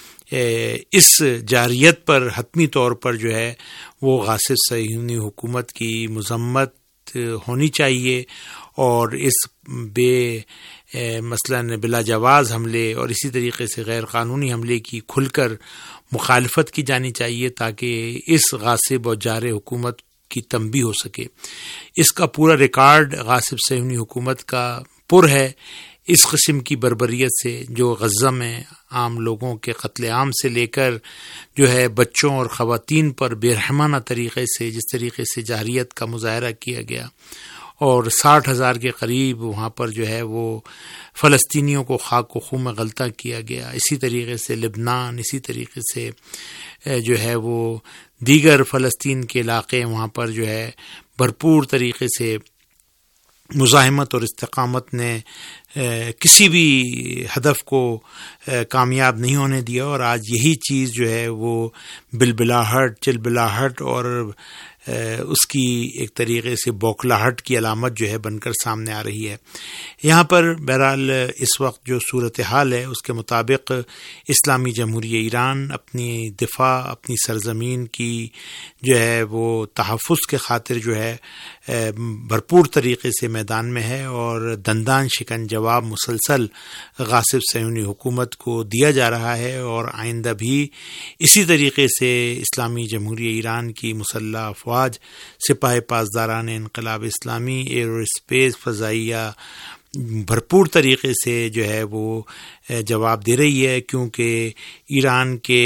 اس جارحیت پر حتمی طور پر جو ہے وہ غاصب صہیونی حکومت کی مذمت ہونی چاہیے، اور اس بے مثلاً بلا جواز حملے اور اسی طریقے سے غیر قانونی حملے کی کھل کر مخالفت کی جانی چاہیے، تاکہ اس غاصب اور جارح حکومت کی تنبیہ ہو سکے۔ اس کا پورا ریکارڈ غاصب صہیونی حکومت کا پر ہے اس قسم کی بربریت سے، جو غزہ میں عام لوگوں کے قتل عام سے لے کر جو ہے بچوں اور خواتین پر بے رحمانہ طریقے سے جس طریقے سے جارحیت کا مظاہرہ کیا گیا، اور ساٹھ ہزار کے قریب وہاں پر جو ہے وہ فلسطینیوں کو خاک و خوں میں غلطہ کیا گیا، اسی طریقے سے لبنان، اسی طریقے سے جو ہے وہ دیگر فلسطین کے علاقے، وہاں پر جو ہے بھرپور طریقے سے مزاحمت اور استقامت نے کسی بھی ہدف کو کامیاب نہیں ہونے دیا، اور آج یہی چیز جو ہے وہ بلبلاہٹ، چلبلاہٹ اور اس کی ایک طریقے سے بوکھلاہٹ کی علامت جو ہے بن کر سامنے آ رہی ہے۔ یہاں پر بہرحال اس وقت جو صورتحال ہے اس کے مطابق اسلامی جمہوریہ ایران اپنی دفاع، اپنی سرزمین کی جو ہے وہ تحفظ کے خاطر جو ہے بھرپور طریقے سے میدان میں ہے، اور دندان شکن جواب مسلسل غاصب صہیونی حکومت کو دیا جا رہا ہے، اور آئندہ بھی اسی طریقے سے اسلامی جمہوریہ ایران کی مسلح افواج، سپاہ پاسداران انقلاب اسلامی، ایرو اسپیس، فضائیہ بھرپور طریقے سے جو ہے وہ جواب دے رہی ہے، کیونکہ ایران کے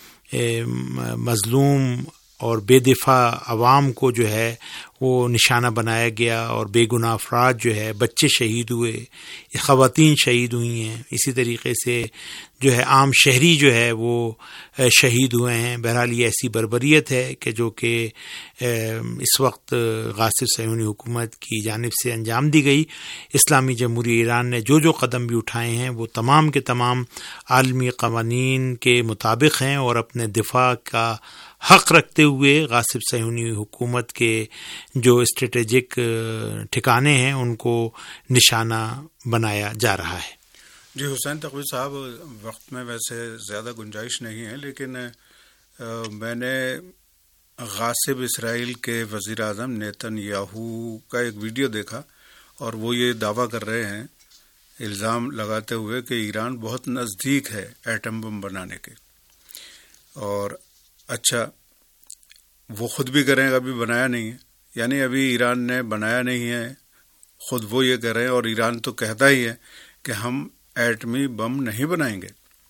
مظلوم اور بے دفاع عوام کو جو ہے وہ نشانہ بنایا گیا، اور بے گناہ افراد جو ہے بچے شہید ہوئے، خواتین شہید ہوئی ہیں، اسی طریقے سے جو ہے عام شہری جو ہے وہ شہید ہوئے ہیں۔ بہرحال یہ ایسی بربریت ہے کہ جو کہ اس وقت غاصب صہیونی حکومت کی جانب سے انجام دی گئی۔ اسلامی جمہوریہ ایران نے جو جو قدم بھی اٹھائے ہیں وہ تمام کے تمام عالمی قوانین کے مطابق ہیں، اور اپنے دفاع کا حق رکھتے ہوئے غاصب صہیونی حکومت کے جو اسٹریٹجک ٹھکانے ہیں ان کو نشانہ بنایا جا رہا ہے۔ جی حسین تقوی صاحب، وقت میں ویسے زیادہ گنجائش نہیں ہے، لیکن میں نے غاصب اسرائیل کے وزیر اعظم نیتن یاہو کا ایک ویڈیو دیکھا، اور وہ یہ دعویٰ کر رہے ہیں، الزام لگاتے ہوئے کہ ایران بہت نزدیک ہے ایٹم بم بنانے کے۔ اور اچھا، وہ خود بھی کریں ابھی بنایا نہیں ہے، یعنی ابھی ایران نے بنایا نہیں ہے، خود وہ یہ کر رہے ہیں، اور ایران تو کہتا ہی ہے کہ ہم ایٹمی بم نہیں بنائیں گے۔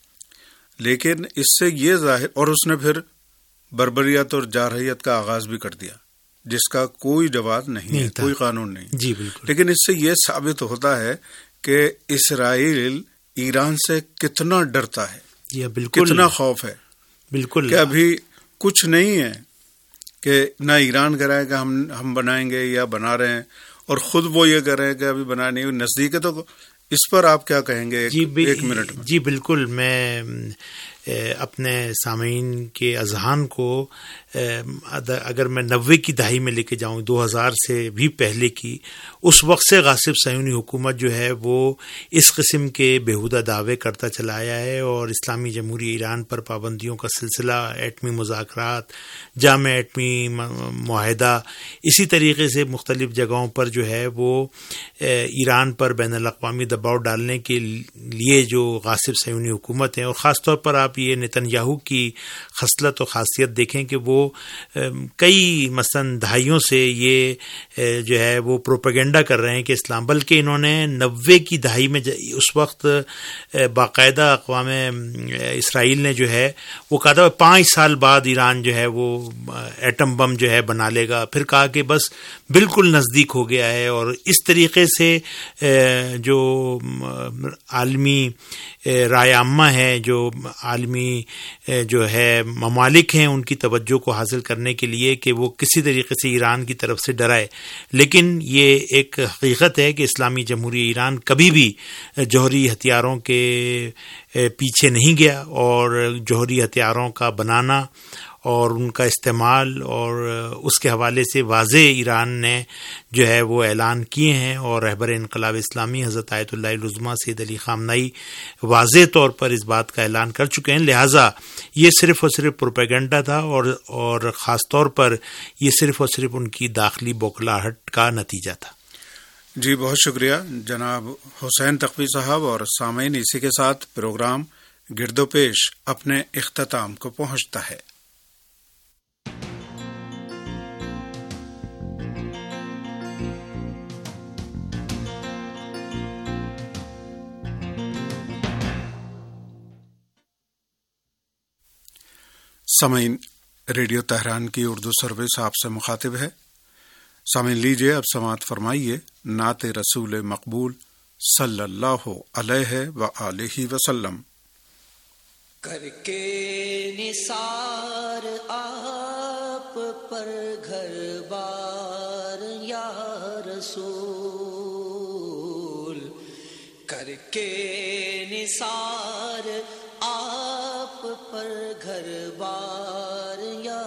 لیکن اس سے یہ ظاہر، اور اس نے پھر بربریت اور جارحیت کا آغاز بھی کر دیا، جس کا کوئی جواز نہیں, نہیں ہے، کوئی قانون نہیں۔ جی بالکل۔ لیکن اس سے یہ ثابت ہوتا ہے کہ اسرائیل ایران سے کتنا ڈرتا ہے، یہ بالکل کتنا خوف ہے، بالکل کہ ابھی کچھ نہیں ہے کہ نہ ایران کہہ رہا ہے کہ ہم ہم بنائیں گے یا بنا رہے ہیں، اور خود وہ یہ کہہ رہے ہیں کہ ابھی بنا نہیں، نزدیک ہے۔ تو اس پر آپ کیا کہیں گے ایک, جی ایک منٹ میں؟ جی بالکل، میں اپنے سامعین کے اذہان کو اگر میں نوے کی دہائی میں لے کے جاؤں، دو ہزار سے بھی پہلے کی، اس وقت سے غاصب صہیونی حکومت جو ہے وہ اس قسم کے بیہودہ دعوے کرتا چلا آیا ہے، اور اسلامی جمہوریہ ایران پر پابندیوں کا سلسلہ، ایٹمی مذاکرات، جامع ایٹمی معاہدہ، اسی طریقے سے مختلف جگہوں پر جو ہے وہ ایران پر بین الاقوامی دباؤ ڈالنے کے لیے جو غاصب صہیونی حکومت ہے، اور خاص طور پر آپ یہ نیتن یاہو کی خصلت و خاصیت دیکھیں کہ وہ کئی مثلاً دہائیوں سے یہ جو ہے وہ پروپیگنڈا کر رہے ہیں کہ اسلام، بلکہ انہوں نے نوے کی دہائی میں اس وقت باقاعدہ اقوام اسرائیل نے جو ہے وہ کہا تھا پانچ سال بعد ایران جو ہے وہ ایٹم بم جو ہے بنا لے گا، پھر کہا کہ بس بالکل نزدیک ہو گیا ہے۔ اور اس طریقے سے جو عالمی رائے عامہ ہے، جو عالمی جو ہے ممالک ہیں، ان کی توجہ کو حاصل کرنے کے لیے کہ وہ کسی طریقے سے ایران کی طرف سے ڈرائے، لیکن یہ ایک حقیقت ہے کہ اسلامی جمہوریہ ایران کبھی بھی جوہری ہتھیاروں کے پیچھے نہیں گیا، اور جوہری ہتھیاروں کا بنانا اور ان کا استعمال اور اس کے حوالے سے واضح ایران نے جو ہے وہ اعلان کیے ہیں، اور رہبر انقلاب اسلامی حضرت آیت اللہ العظمیٰ سید علی خامنئی واضح طور پر اس بات کا اعلان کر چکے ہیں، لہٰذا یہ صرف اور صرف پروپیگنڈا تھا، اور اور خاص طور پر یہ صرف اور صرف ان کی داخلی بوکھلاہٹ کا نتیجہ تھا۔ جی بہت شکریہ جناب حسین تقوی صاحب، اور سامعین اسی کے ساتھ پروگرام گرد و پیش اپنے اختتام کو پہنچتا ہے۔ سامعین، ریڈیو تہران کی اردو سروس آپ سے مخاطب ہے۔ سامعین لیجیے اب سماعت فرمائیے نعت رسول مقبول صلی اللہ علیہ وآلہ وسلم۔ کر کے نثار آپ پر گھر بار یا رسول، کر کے نثار آپ پر گھر بار یا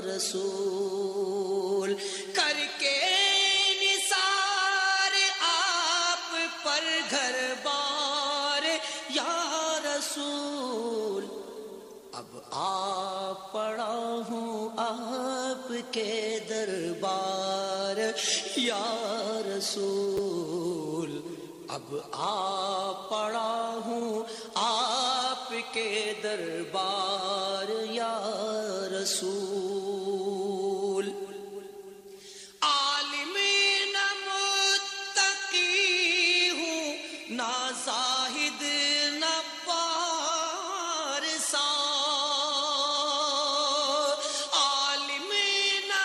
رسول، کر کے نثار آپ پر گھر بار یا رسول، اب آ پڑا ہوں آپ کے دربار یا رسول، اب آ پڑا ہوں آپ کے دربار یا رسول، عالم نہ متقی ہوں نہ زاہد نہ پارسا، عالم نہ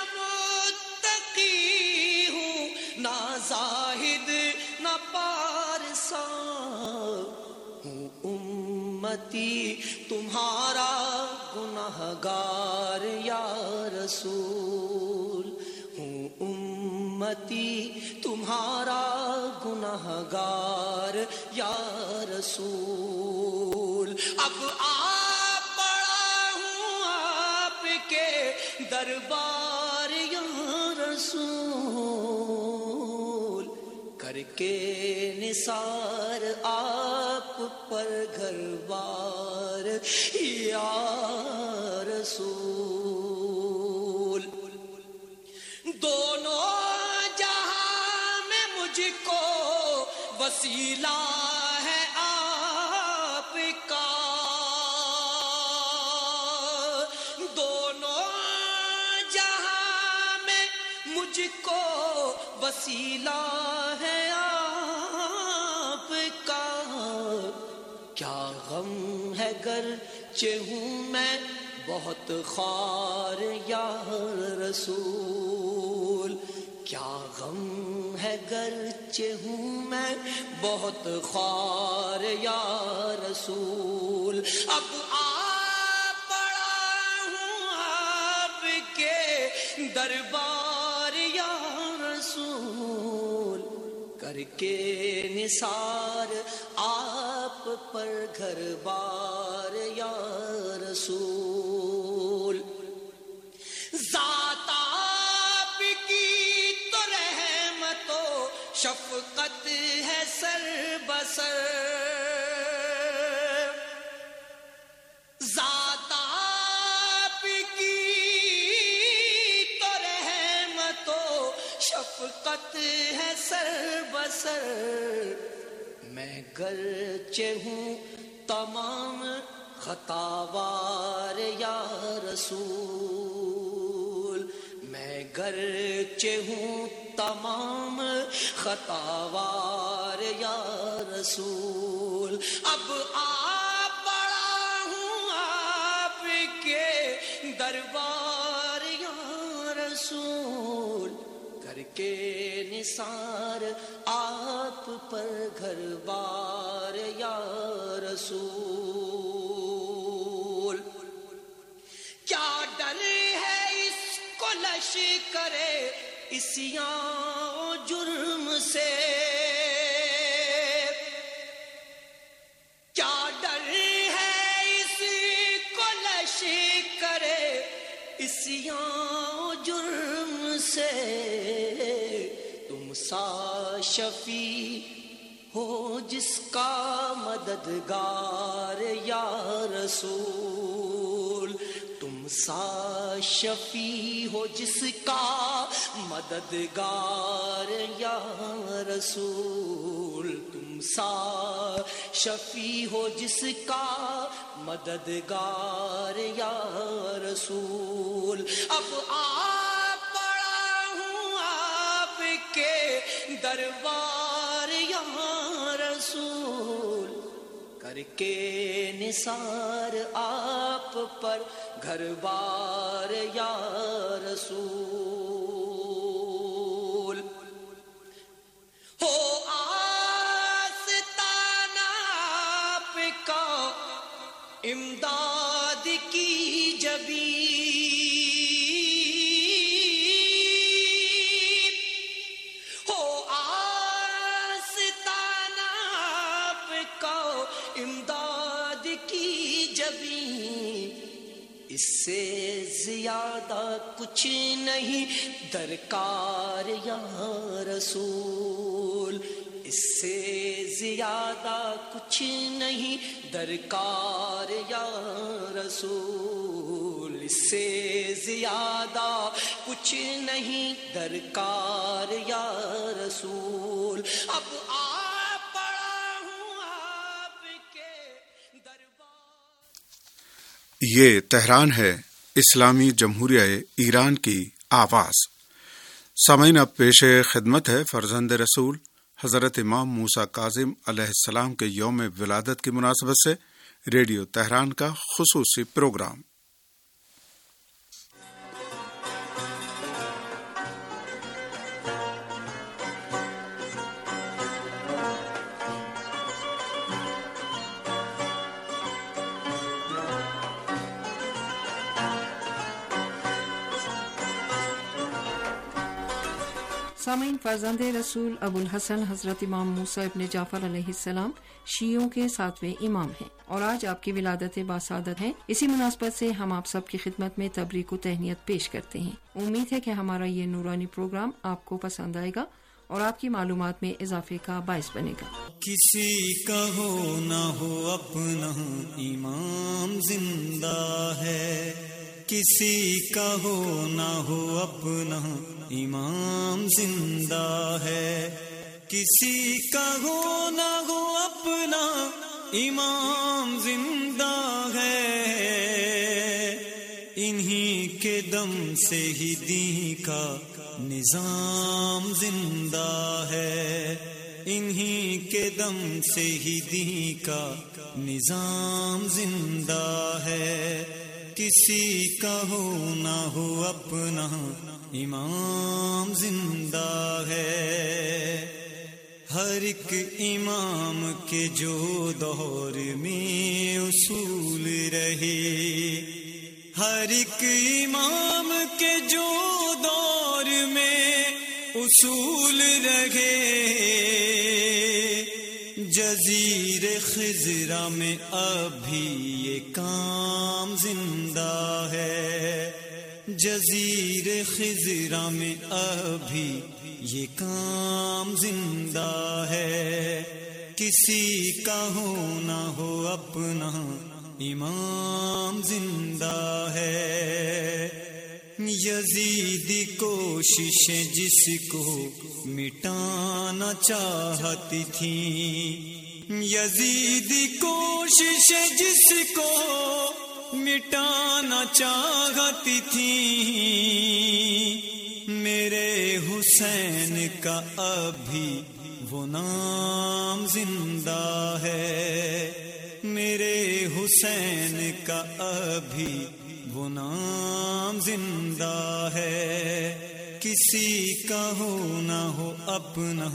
متقی ہوں نہ زاہد نہ پارسا، ہوں امتی تمہارا گنہگار یا رسول، ہوں امتی تمہارا گنہگار یا رسول، اب آ پڑا ہوں آپ کے دربار یا رسول، کر کر کے نثار آپ پر گھر بار یا رسول. دونوں جہاں میں مجھ کو وسیلہ ہے آپ کا. دونوں جہاں میں مجھ کو وسیلہ ہے آپ کا. کیا غم ہے گرچہ ہوں میں بہت خوار یا رسول. کیا غم ہے گرچہ ہوں میں بہت خوار یا رسول. اب آ پڑا ہوں آپ کے دربار یا رسول. کر کے نثار آپ پر گھر بار یا رسول. ذات آپ کی تو رحمت و شفقت ہے سر بسر. ذات آپ کی تو رحمت و شفقت ہے سر بسر. میں گرچہ ہوں تمام خطاوار یا رسول. میں گرچہ ہوں تمام خطاوار یا رسول. اب آ پڑا ہوں آپ کے دربار یا رسول. کر کے نثار آپ پر گھر بار یا رسول. کیا ڈر ہے اس کو لشکرے عصیاں جرم سے. کیا ڈر ہے اس کو لشکرے عصیاں جرم سے. تم سا شفیع ہو جس کا مددگار یا رسول. تم سا شفیع ہو جس کا مددگار یا رسول. تم سا شفیع ہو جس کا مددگار یا رسول. اب آ پڑا ہوں آپ کے دربار یا رسول. کر کے نثار آپ پر گھر بار یا رسول. ہو آستانہ آپ کا امداد کی جبین. ہو آستانہ آپ کا امداد کی جبین. اس سے زیادہ کچھ نہیں درکار یا رسول. اس سے زیادہ کچھ نہیں درکار یا رسول. اس سے زیادہ کچھ نہیں درکار یا رسول. اب آ پڑا ہوں آپ کے دربار. یہ تہران ہے اسلامی جمہوریہ ایران کی آواز. سامعین اب پیش خدمت ہے فرزند رسول حضرت امام موسیٰ کاظم علیہ السلام کے یوم ولادت کی مناسبت سے ریڈیو تہران کا خصوصی پروگرام. سامعین، فرزند رسول ابو الحسن حضرت امام موسیٰ ابن جعفر علیہ السلام شیعوں کے ساتویں امام ہیں اور آج آپ کی ولادت باسعادت ہے. اسی مناسبت سے ہم آپ سب کی خدمت میں تبریک و تہنیت پیش کرتے ہیں. امید ہے کہ ہمارا یہ نورانی پروگرام آپ کو پسند آئے گا اور آپ کی معلومات میں اضافے کا باعث بنے گا۔ کسی کا ہو نہ ہو اپنا امام زندہ ہے، کسی کا ہو نہ ہو اپنا امام زندہ ہے، کسی کا ہو نہ ہو اپنا امام زندہ ہے، انہی کے دم سے ہی دین کا نظام زندہ ہے، انہی کے دم سے ہی دین کا نظام زندہ ہے، کسی کا ہو نہ ہو اپنا امام زندہ ہے۔ ہر ایک امام کے جو دور میں اصول رہے، ہر ایک امام کے جو دور میں اصول رہے، جزیر خضرا میں ابھی یہ کام زندہ ہے، جزیر خضرا میں ابھی یہ کام زندہ ہے، کسی کا ہو نہ ہو اپنا امام زندہ ہے۔ یزیدی کوششیں جس کو مٹانا چاہتی تھیں، یزیدی کوششیں جس کو مٹانا چاہتی تھیں، میرے حسین کا ابھی وہ نام زندہ ہے، میرے حسین کا ابھی وہ نام زندہ ہے، کسی کا ہو نہ ہو اپنا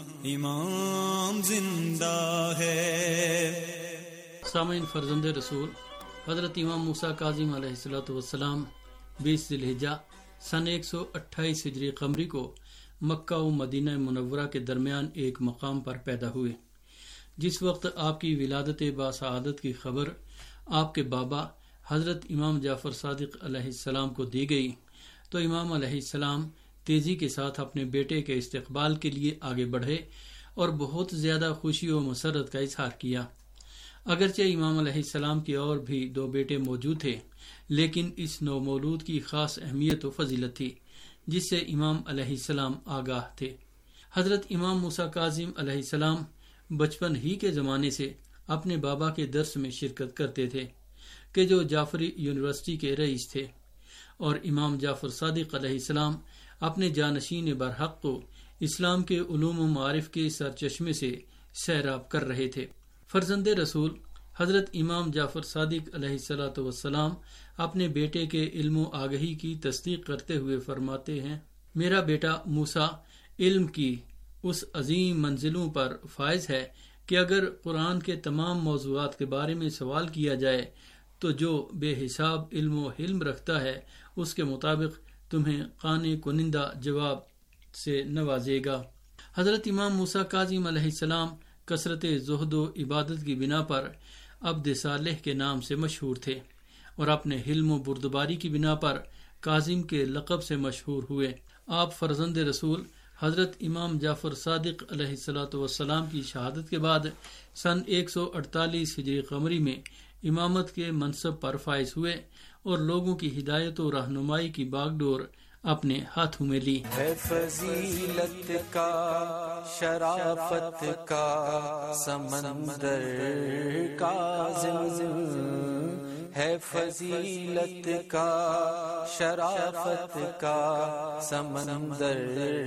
امام زندہ ہے۔ سامعین، فرزند رسول حضرت امام موسیٰ کاظم علیہ الصلوۃ والسلام بیس ذی الحجہ سن ایک سو اٹھائیس ہجری قمری کو مکہ و مدینہ منورہ کے درمیان ایک مقام پر پیدا ہوئے۔ جس وقت آپ کی ولادت باسعادت کی خبر آپ کے بابا حضرت امام جعفر صادق علیہ السلام کو دی گئی تو امام علیہ السلام تیزی کے ساتھ اپنے بیٹے کے استقبال کے لیے آگے بڑھے اور بہت زیادہ خوشی و مسرت کا اظہار کیا۔ اگرچہ امام علیہ السلام کے اور بھی دو بیٹے موجود تھے، لیکن اس نو مولود کی خاص اہمیت و فضیلت تھی جس سے امام علیہ السلام آگاہ تھے۔ حضرت امام موسیٰ کاظم علیہ السلام بچپن ہی کے زمانے سے اپنے بابا کے درس میں شرکت کرتے تھے کہ جو جعفری یونیورسٹی کے رئیس تھے، اور امام جعفر صادق علیہ السلام اپنے جانشین برحق کو اسلام کے علوم و معارف کے سرچشمے سے سیراب کر رہے تھے۔ فرزند رسول حضرت امام جعفر صادق علیہ الصلوۃ والسلام اپنے بیٹے کے علم و آگہی کی تصدیق کرتے ہوئے فرماتے ہیں، میرا بیٹا موسیٰ علم کی اس عظیم منزلوں پر فائز ہے کہ اگر قرآن کے تمام موضوعات کے بارے میں سوال کیا جائے تو جو بے حساب علم و حلم رکھتا ہے اس کے مطابق تمہیں قانع کنندہ جواب سے نوازے گا۔ حضرت امام موسیٰ کاظم علیہ السلام کثرت زہد و عبادت کی بنا پر عبد صالح کے نام سے مشہور تھے اور اپنے حلم و بردباری کی بنا پر کاظم کے لقب سے مشہور ہوئے۔ آپ فرزند رسول حضرت امام جعفر صادق علیہ الصلوۃ والسلام کی شہادت کے بعد سن ایک سو اڑتالیس ہجری قمری میں امامت کے منصب پر فائز ہوئے اور لوگوں کی ہدایت و رہنمائی کی باغ ڈور اپنے ہاتھوں میں لی۔ ہے فضیلت کا شرافت کا سمندر کاظم، ہے فضیلت کا شرافت کا سمندر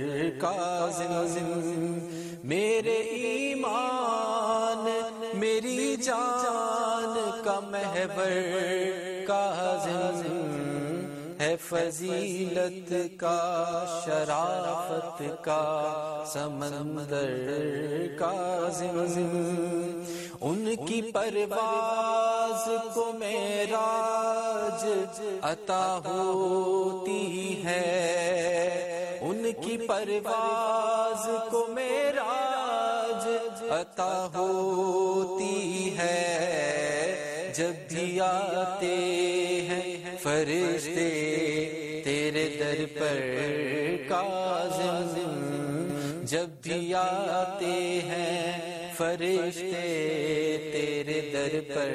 کاظم، میرے ایمان میری جان کا محور کاظم، ہے فضیلت کا شرافت کا سمندر کاظم، ان کی پرواز کو معراج عطا ہوتی ہے، ان کی پرواز کو معراج عطا ہوتی ہے، جب بھی آتے ہیں فرشتے تیرے در پر کاظم، جب بھی آتے ہیں فرشتے تیرے در پر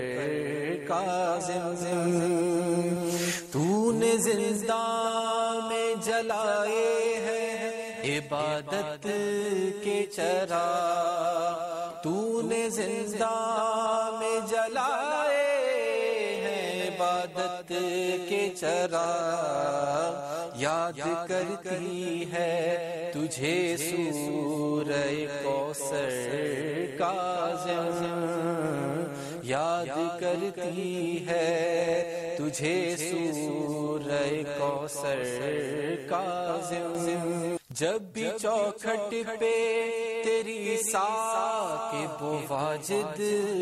کاظم، تو نے زندہ میں جلائے ہیں عبادت کے چراغ، تو نے زندہ میں جلائے ہیں عبادت کے چراغ، یاد کرتی ہے تجھے سورہ کوثر کاظم، یاد کرتی ہے تجھے سورہ کوثر کاظم، جب بھی چوکھٹ پہ تیری ساکب واجد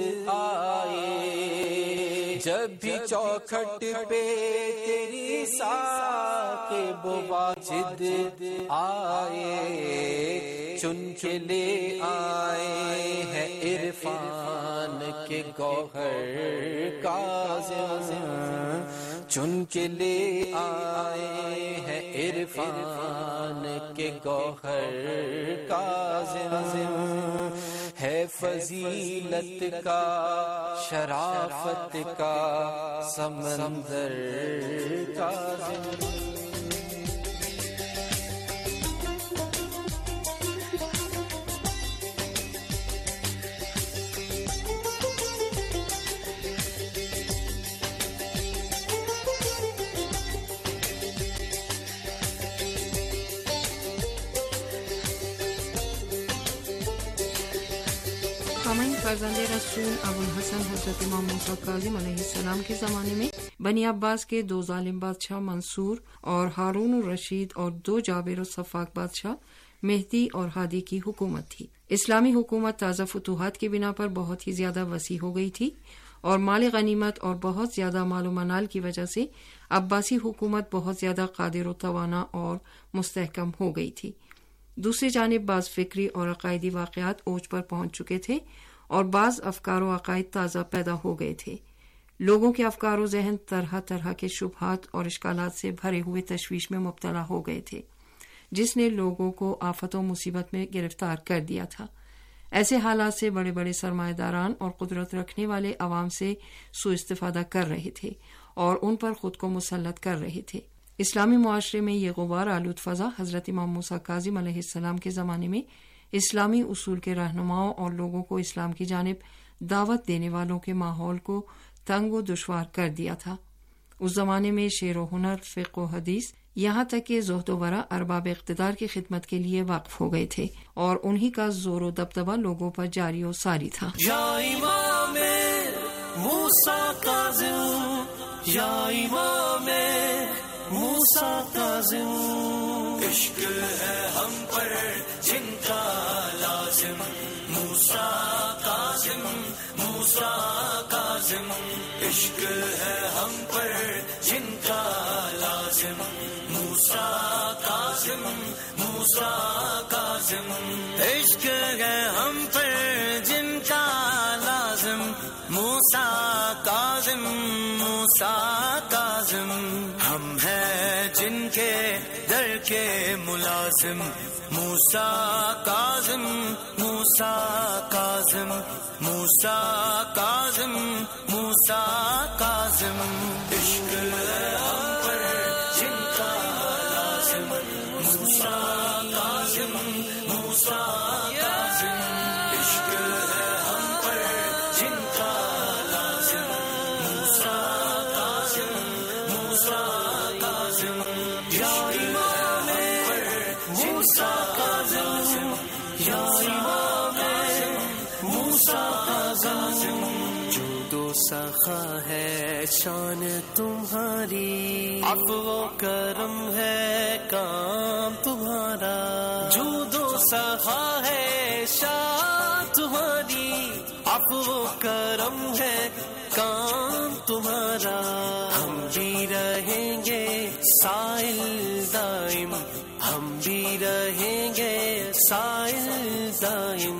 آئے، جب بھی چوکھٹ پہ تیری ساکب واجد آئے، چن کے لے آئے ہیں عرفان کے گوہر کاظم، چن کے لے آئے ہیں عرفان کے گوہر کاظم، ہے فضیلت کا شرافت کا سمندر کاظم۔ فرزند رسول ابوالحسن حضرت امام موسیٰ کاظم علیہ السلام کے زمانے میں بنی عباس کے دو ظالم بادشاہ منصور اور ہارون الرشید اور دو جابر و صفاق بادشاہ مہدی اور ہادی کی حکومت تھی۔ اسلامی حکومت تازہ فتوحات کی بنا پر بہت ہی زیادہ وسیع ہو گئی تھی اور مال غنیمت اور بہت زیادہ مال و منال کی وجہ سے عباسی حکومت بہت زیادہ قادر و توانا اور مستحکم ہو گئی تھی۔ دوسری جانب بعض فکری اور عقائدی واقعات اوج پر پہنچ چکے تھے اور بعض افکار و عقائد تازہ پیدا ہو گئے تھے۔ لوگوں کے افکار و ذہن طرح طرح کے شبہات اور اشکالات سے بھرے ہوئے تشویش میں مبتلا ہو گئے تھے، جس نے لوگوں کو آفت و مصیبت میں گرفتار کر دیا تھا۔ ایسے حالات سے بڑے بڑے سرمایہ داران اور قدرت رکھنے والے عوام سے سوء استفادہ کر رہے تھے اور ان پر خود کو مسلط کر رہے تھے۔ اسلامی معاشرے میں یہ غبار آلود فضا حضرت امام موسیٰ کاظم علیہ السلام کے زمانے میں اسلامی اصول کے رہنماؤں اور لوگوں کو اسلام کی جانب دعوت دینے والوں کے ماحول کو تنگ و دشوار کر دیا تھا۔ اس زمانے میں شعر و ہنر، فقہ و حدیث، یہاں تک کہ زہد و ورع ارباب اقتدار کی خدمت کے لیے وقف ہو گئے تھے اور انہی کا زور و دبدبہ لوگوں پر جاری و ساری تھا۔ یا امام موسیٰ کاظم، یا امام موسیٰ کاظم، عشق ہے ہم پر جن کا لازم، موسیٰ کاظم، موسیٰ کاظم، عشق ہے ہم پر جن کا لازم، موسیٰ کاظم، موسیٰ کاظم، عشق ہے ہم پر جن کا لازم، موسیٰ کاظم، موسیٰ کاظم، ہم ہیں جن کے در کے ملازم، موسیٰ کاظم، موسیٰ کاظم، موسیٰ کاظم، موسیٰ کاظم، عشق ہے ہم پر جن کا لازم، موسیٰ کاظم، موسیٰ کاظم، عشق ہے ہم پر جن کا لازم، موسیٰ کاظم، موسیٰ کاظم، یا امام موسیٰ کاظم، یا امام موسیٰ کاظم، جود و سخا ہے شان تمہاری، عفو و کرم ہے کام تمہارا، جود و سخا ہے شان تمہاری، عفو و کرم ہے کام تمہارا، ہم بھی رہیں گے سائل دائم، ہم بھی رہیں گے سائل دائم،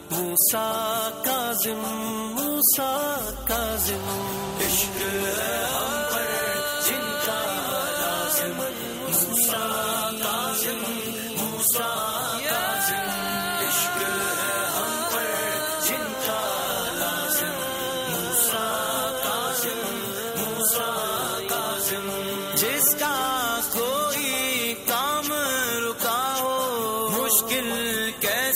موسیٰ کاظم، موسیٰ کاظم، عشق ہے ہم پر جن کا لازم، موسیٰ کاظم، موسیٰ کاظم،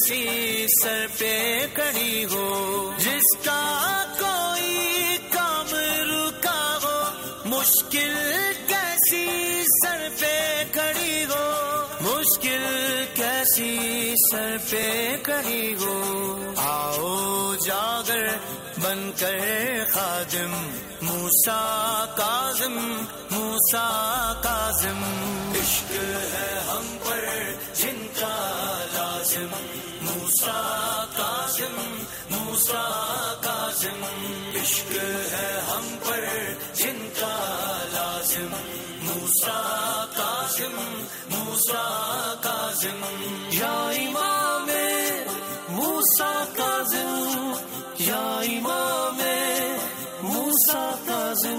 کیسی سر پہ کھڑی ہو، جس کا کوئی کام رکا ہو، مشکل کیسی سر پہ کھڑی ہو، مشکل کیسی سر پہ کھڑی ہو، آؤ جاگر بن کر خادم موسیٰ کاظم، موسیٰ کاظم، عشق ہے ہم پر جن کا لازم، موسیٰ کاظم، موسیٰ کاظم، عشق ہے ہم پر جن کا لازم، موسیٰ کاظم، موسیٰ کاظم، یا امام موسیٰ کاظم، یا امام موسیٰ کاظم۔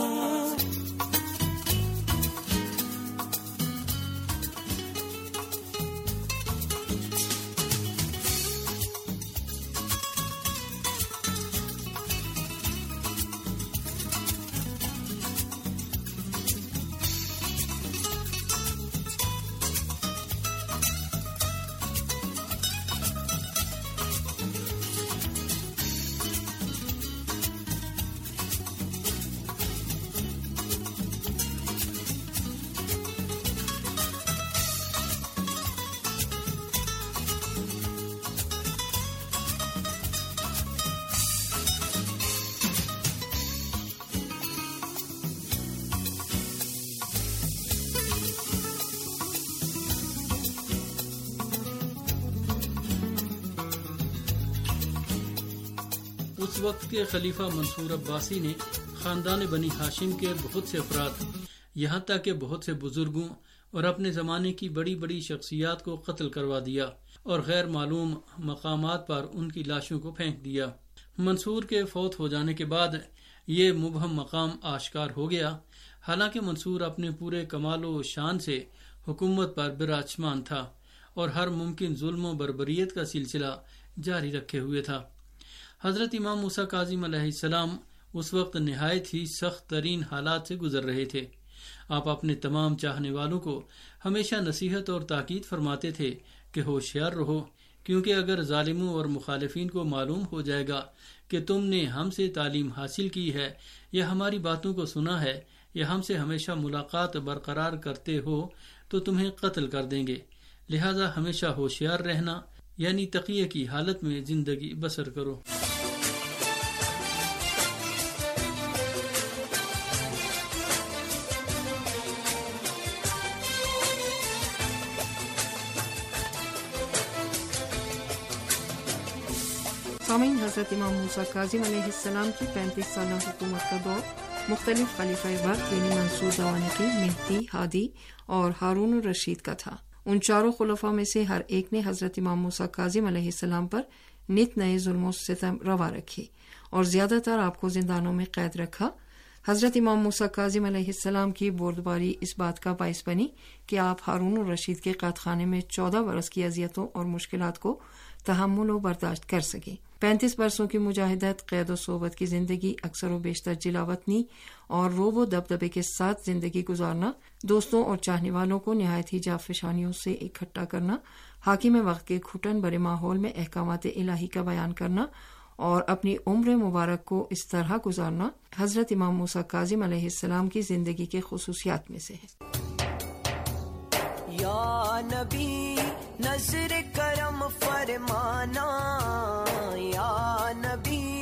اس وقت کے خلیفہ منصور عباسی نے خاندان بنی ہاشم کے بہت سے افراد، یہاں تک کہ بہت سے بزرگوں اور اپنے زمانے کی بڑی بڑی شخصیات کو قتل کروا دیا اور غیر معلوم مقامات پر ان کی لاشوں کو پھینک دیا۔ منصور کے فوت ہو جانے کے بعد یہ مبہم مقام آشکار ہو گیا، حالانکہ منصور اپنے پورے کمال و شان سے حکومت پر براجمان تھا اور ہر ممکن ظلم و بربریت کا سلسلہ جاری رکھے ہوئے تھا۔ حضرت امام موسیٰ کاظم علیہ السلام اس وقت نہایت ہی سخت ترین حالات سے گزر رہے تھے۔ آپ اپنے تمام چاہنے والوں کو ہمیشہ نصیحت اور تاکید فرماتے تھے کہ ہوشیار رہو، کیونکہ اگر ظالموں اور مخالفین کو معلوم ہو جائے گا کہ تم نے ہم سے تعلیم حاصل کی ہے یا ہماری باتوں کو سنا ہے یا ہم سے ہمیشہ ملاقات برقرار کرتے ہو تو تمہیں قتل کر دیں گے، لہذا ہمیشہ ہوشیار رہنا، یعنی تقیہ کی حالت میں زندگی بسر کرو۔ سامعین، حضرت امام موسیٰ کاظم علیہ السلام کی پینتیس سالہ حکومت کا دور مختلف خلیفہ برق یعنی منصور دوانقی، مہدی، ہادی اور ہارون الرشید کا تھا۔ ان چاروں خلفاء میں سے ہر ایک نے حضرت امام موسیٰ کاظم علیہ السلام پر نت نئے ظلم و ستم روا رکھے اور زیادہ تر آپ کو زندانوں میں قید رکھا۔ حضرت امام موسیٰ کاظم علیہ السلام کی بردباری اس بات کا باعث بنی کہ آپ ہارون الرشید کے قید خانے میں چودہ برس کی اذیتوں اور مشکلات کو تحمل و برداشت کر سکے۔ پینتیس برسوں کی مجاہدت، قید و صحبت کی زندگی، اکثر و بیشتر جلاوطنی اور روب و دبدبے کے ساتھ زندگی گزارنا، دوستوں اور چاہنے والوں کو نہایت ہی جافشانیوں سے اکٹھا کرنا، حاکم وقت کے گھٹن برے ماحول میں احکامات الہی کا بیان کرنا اور اپنی عمر مبارک کو اس طرح گزارنا حضرت امام موسیٰ کاظم علیہ السلام کی زندگی کے خصوصیات میں سے ہے۔ یا نبی نظر کرم فرمانا، یا نبی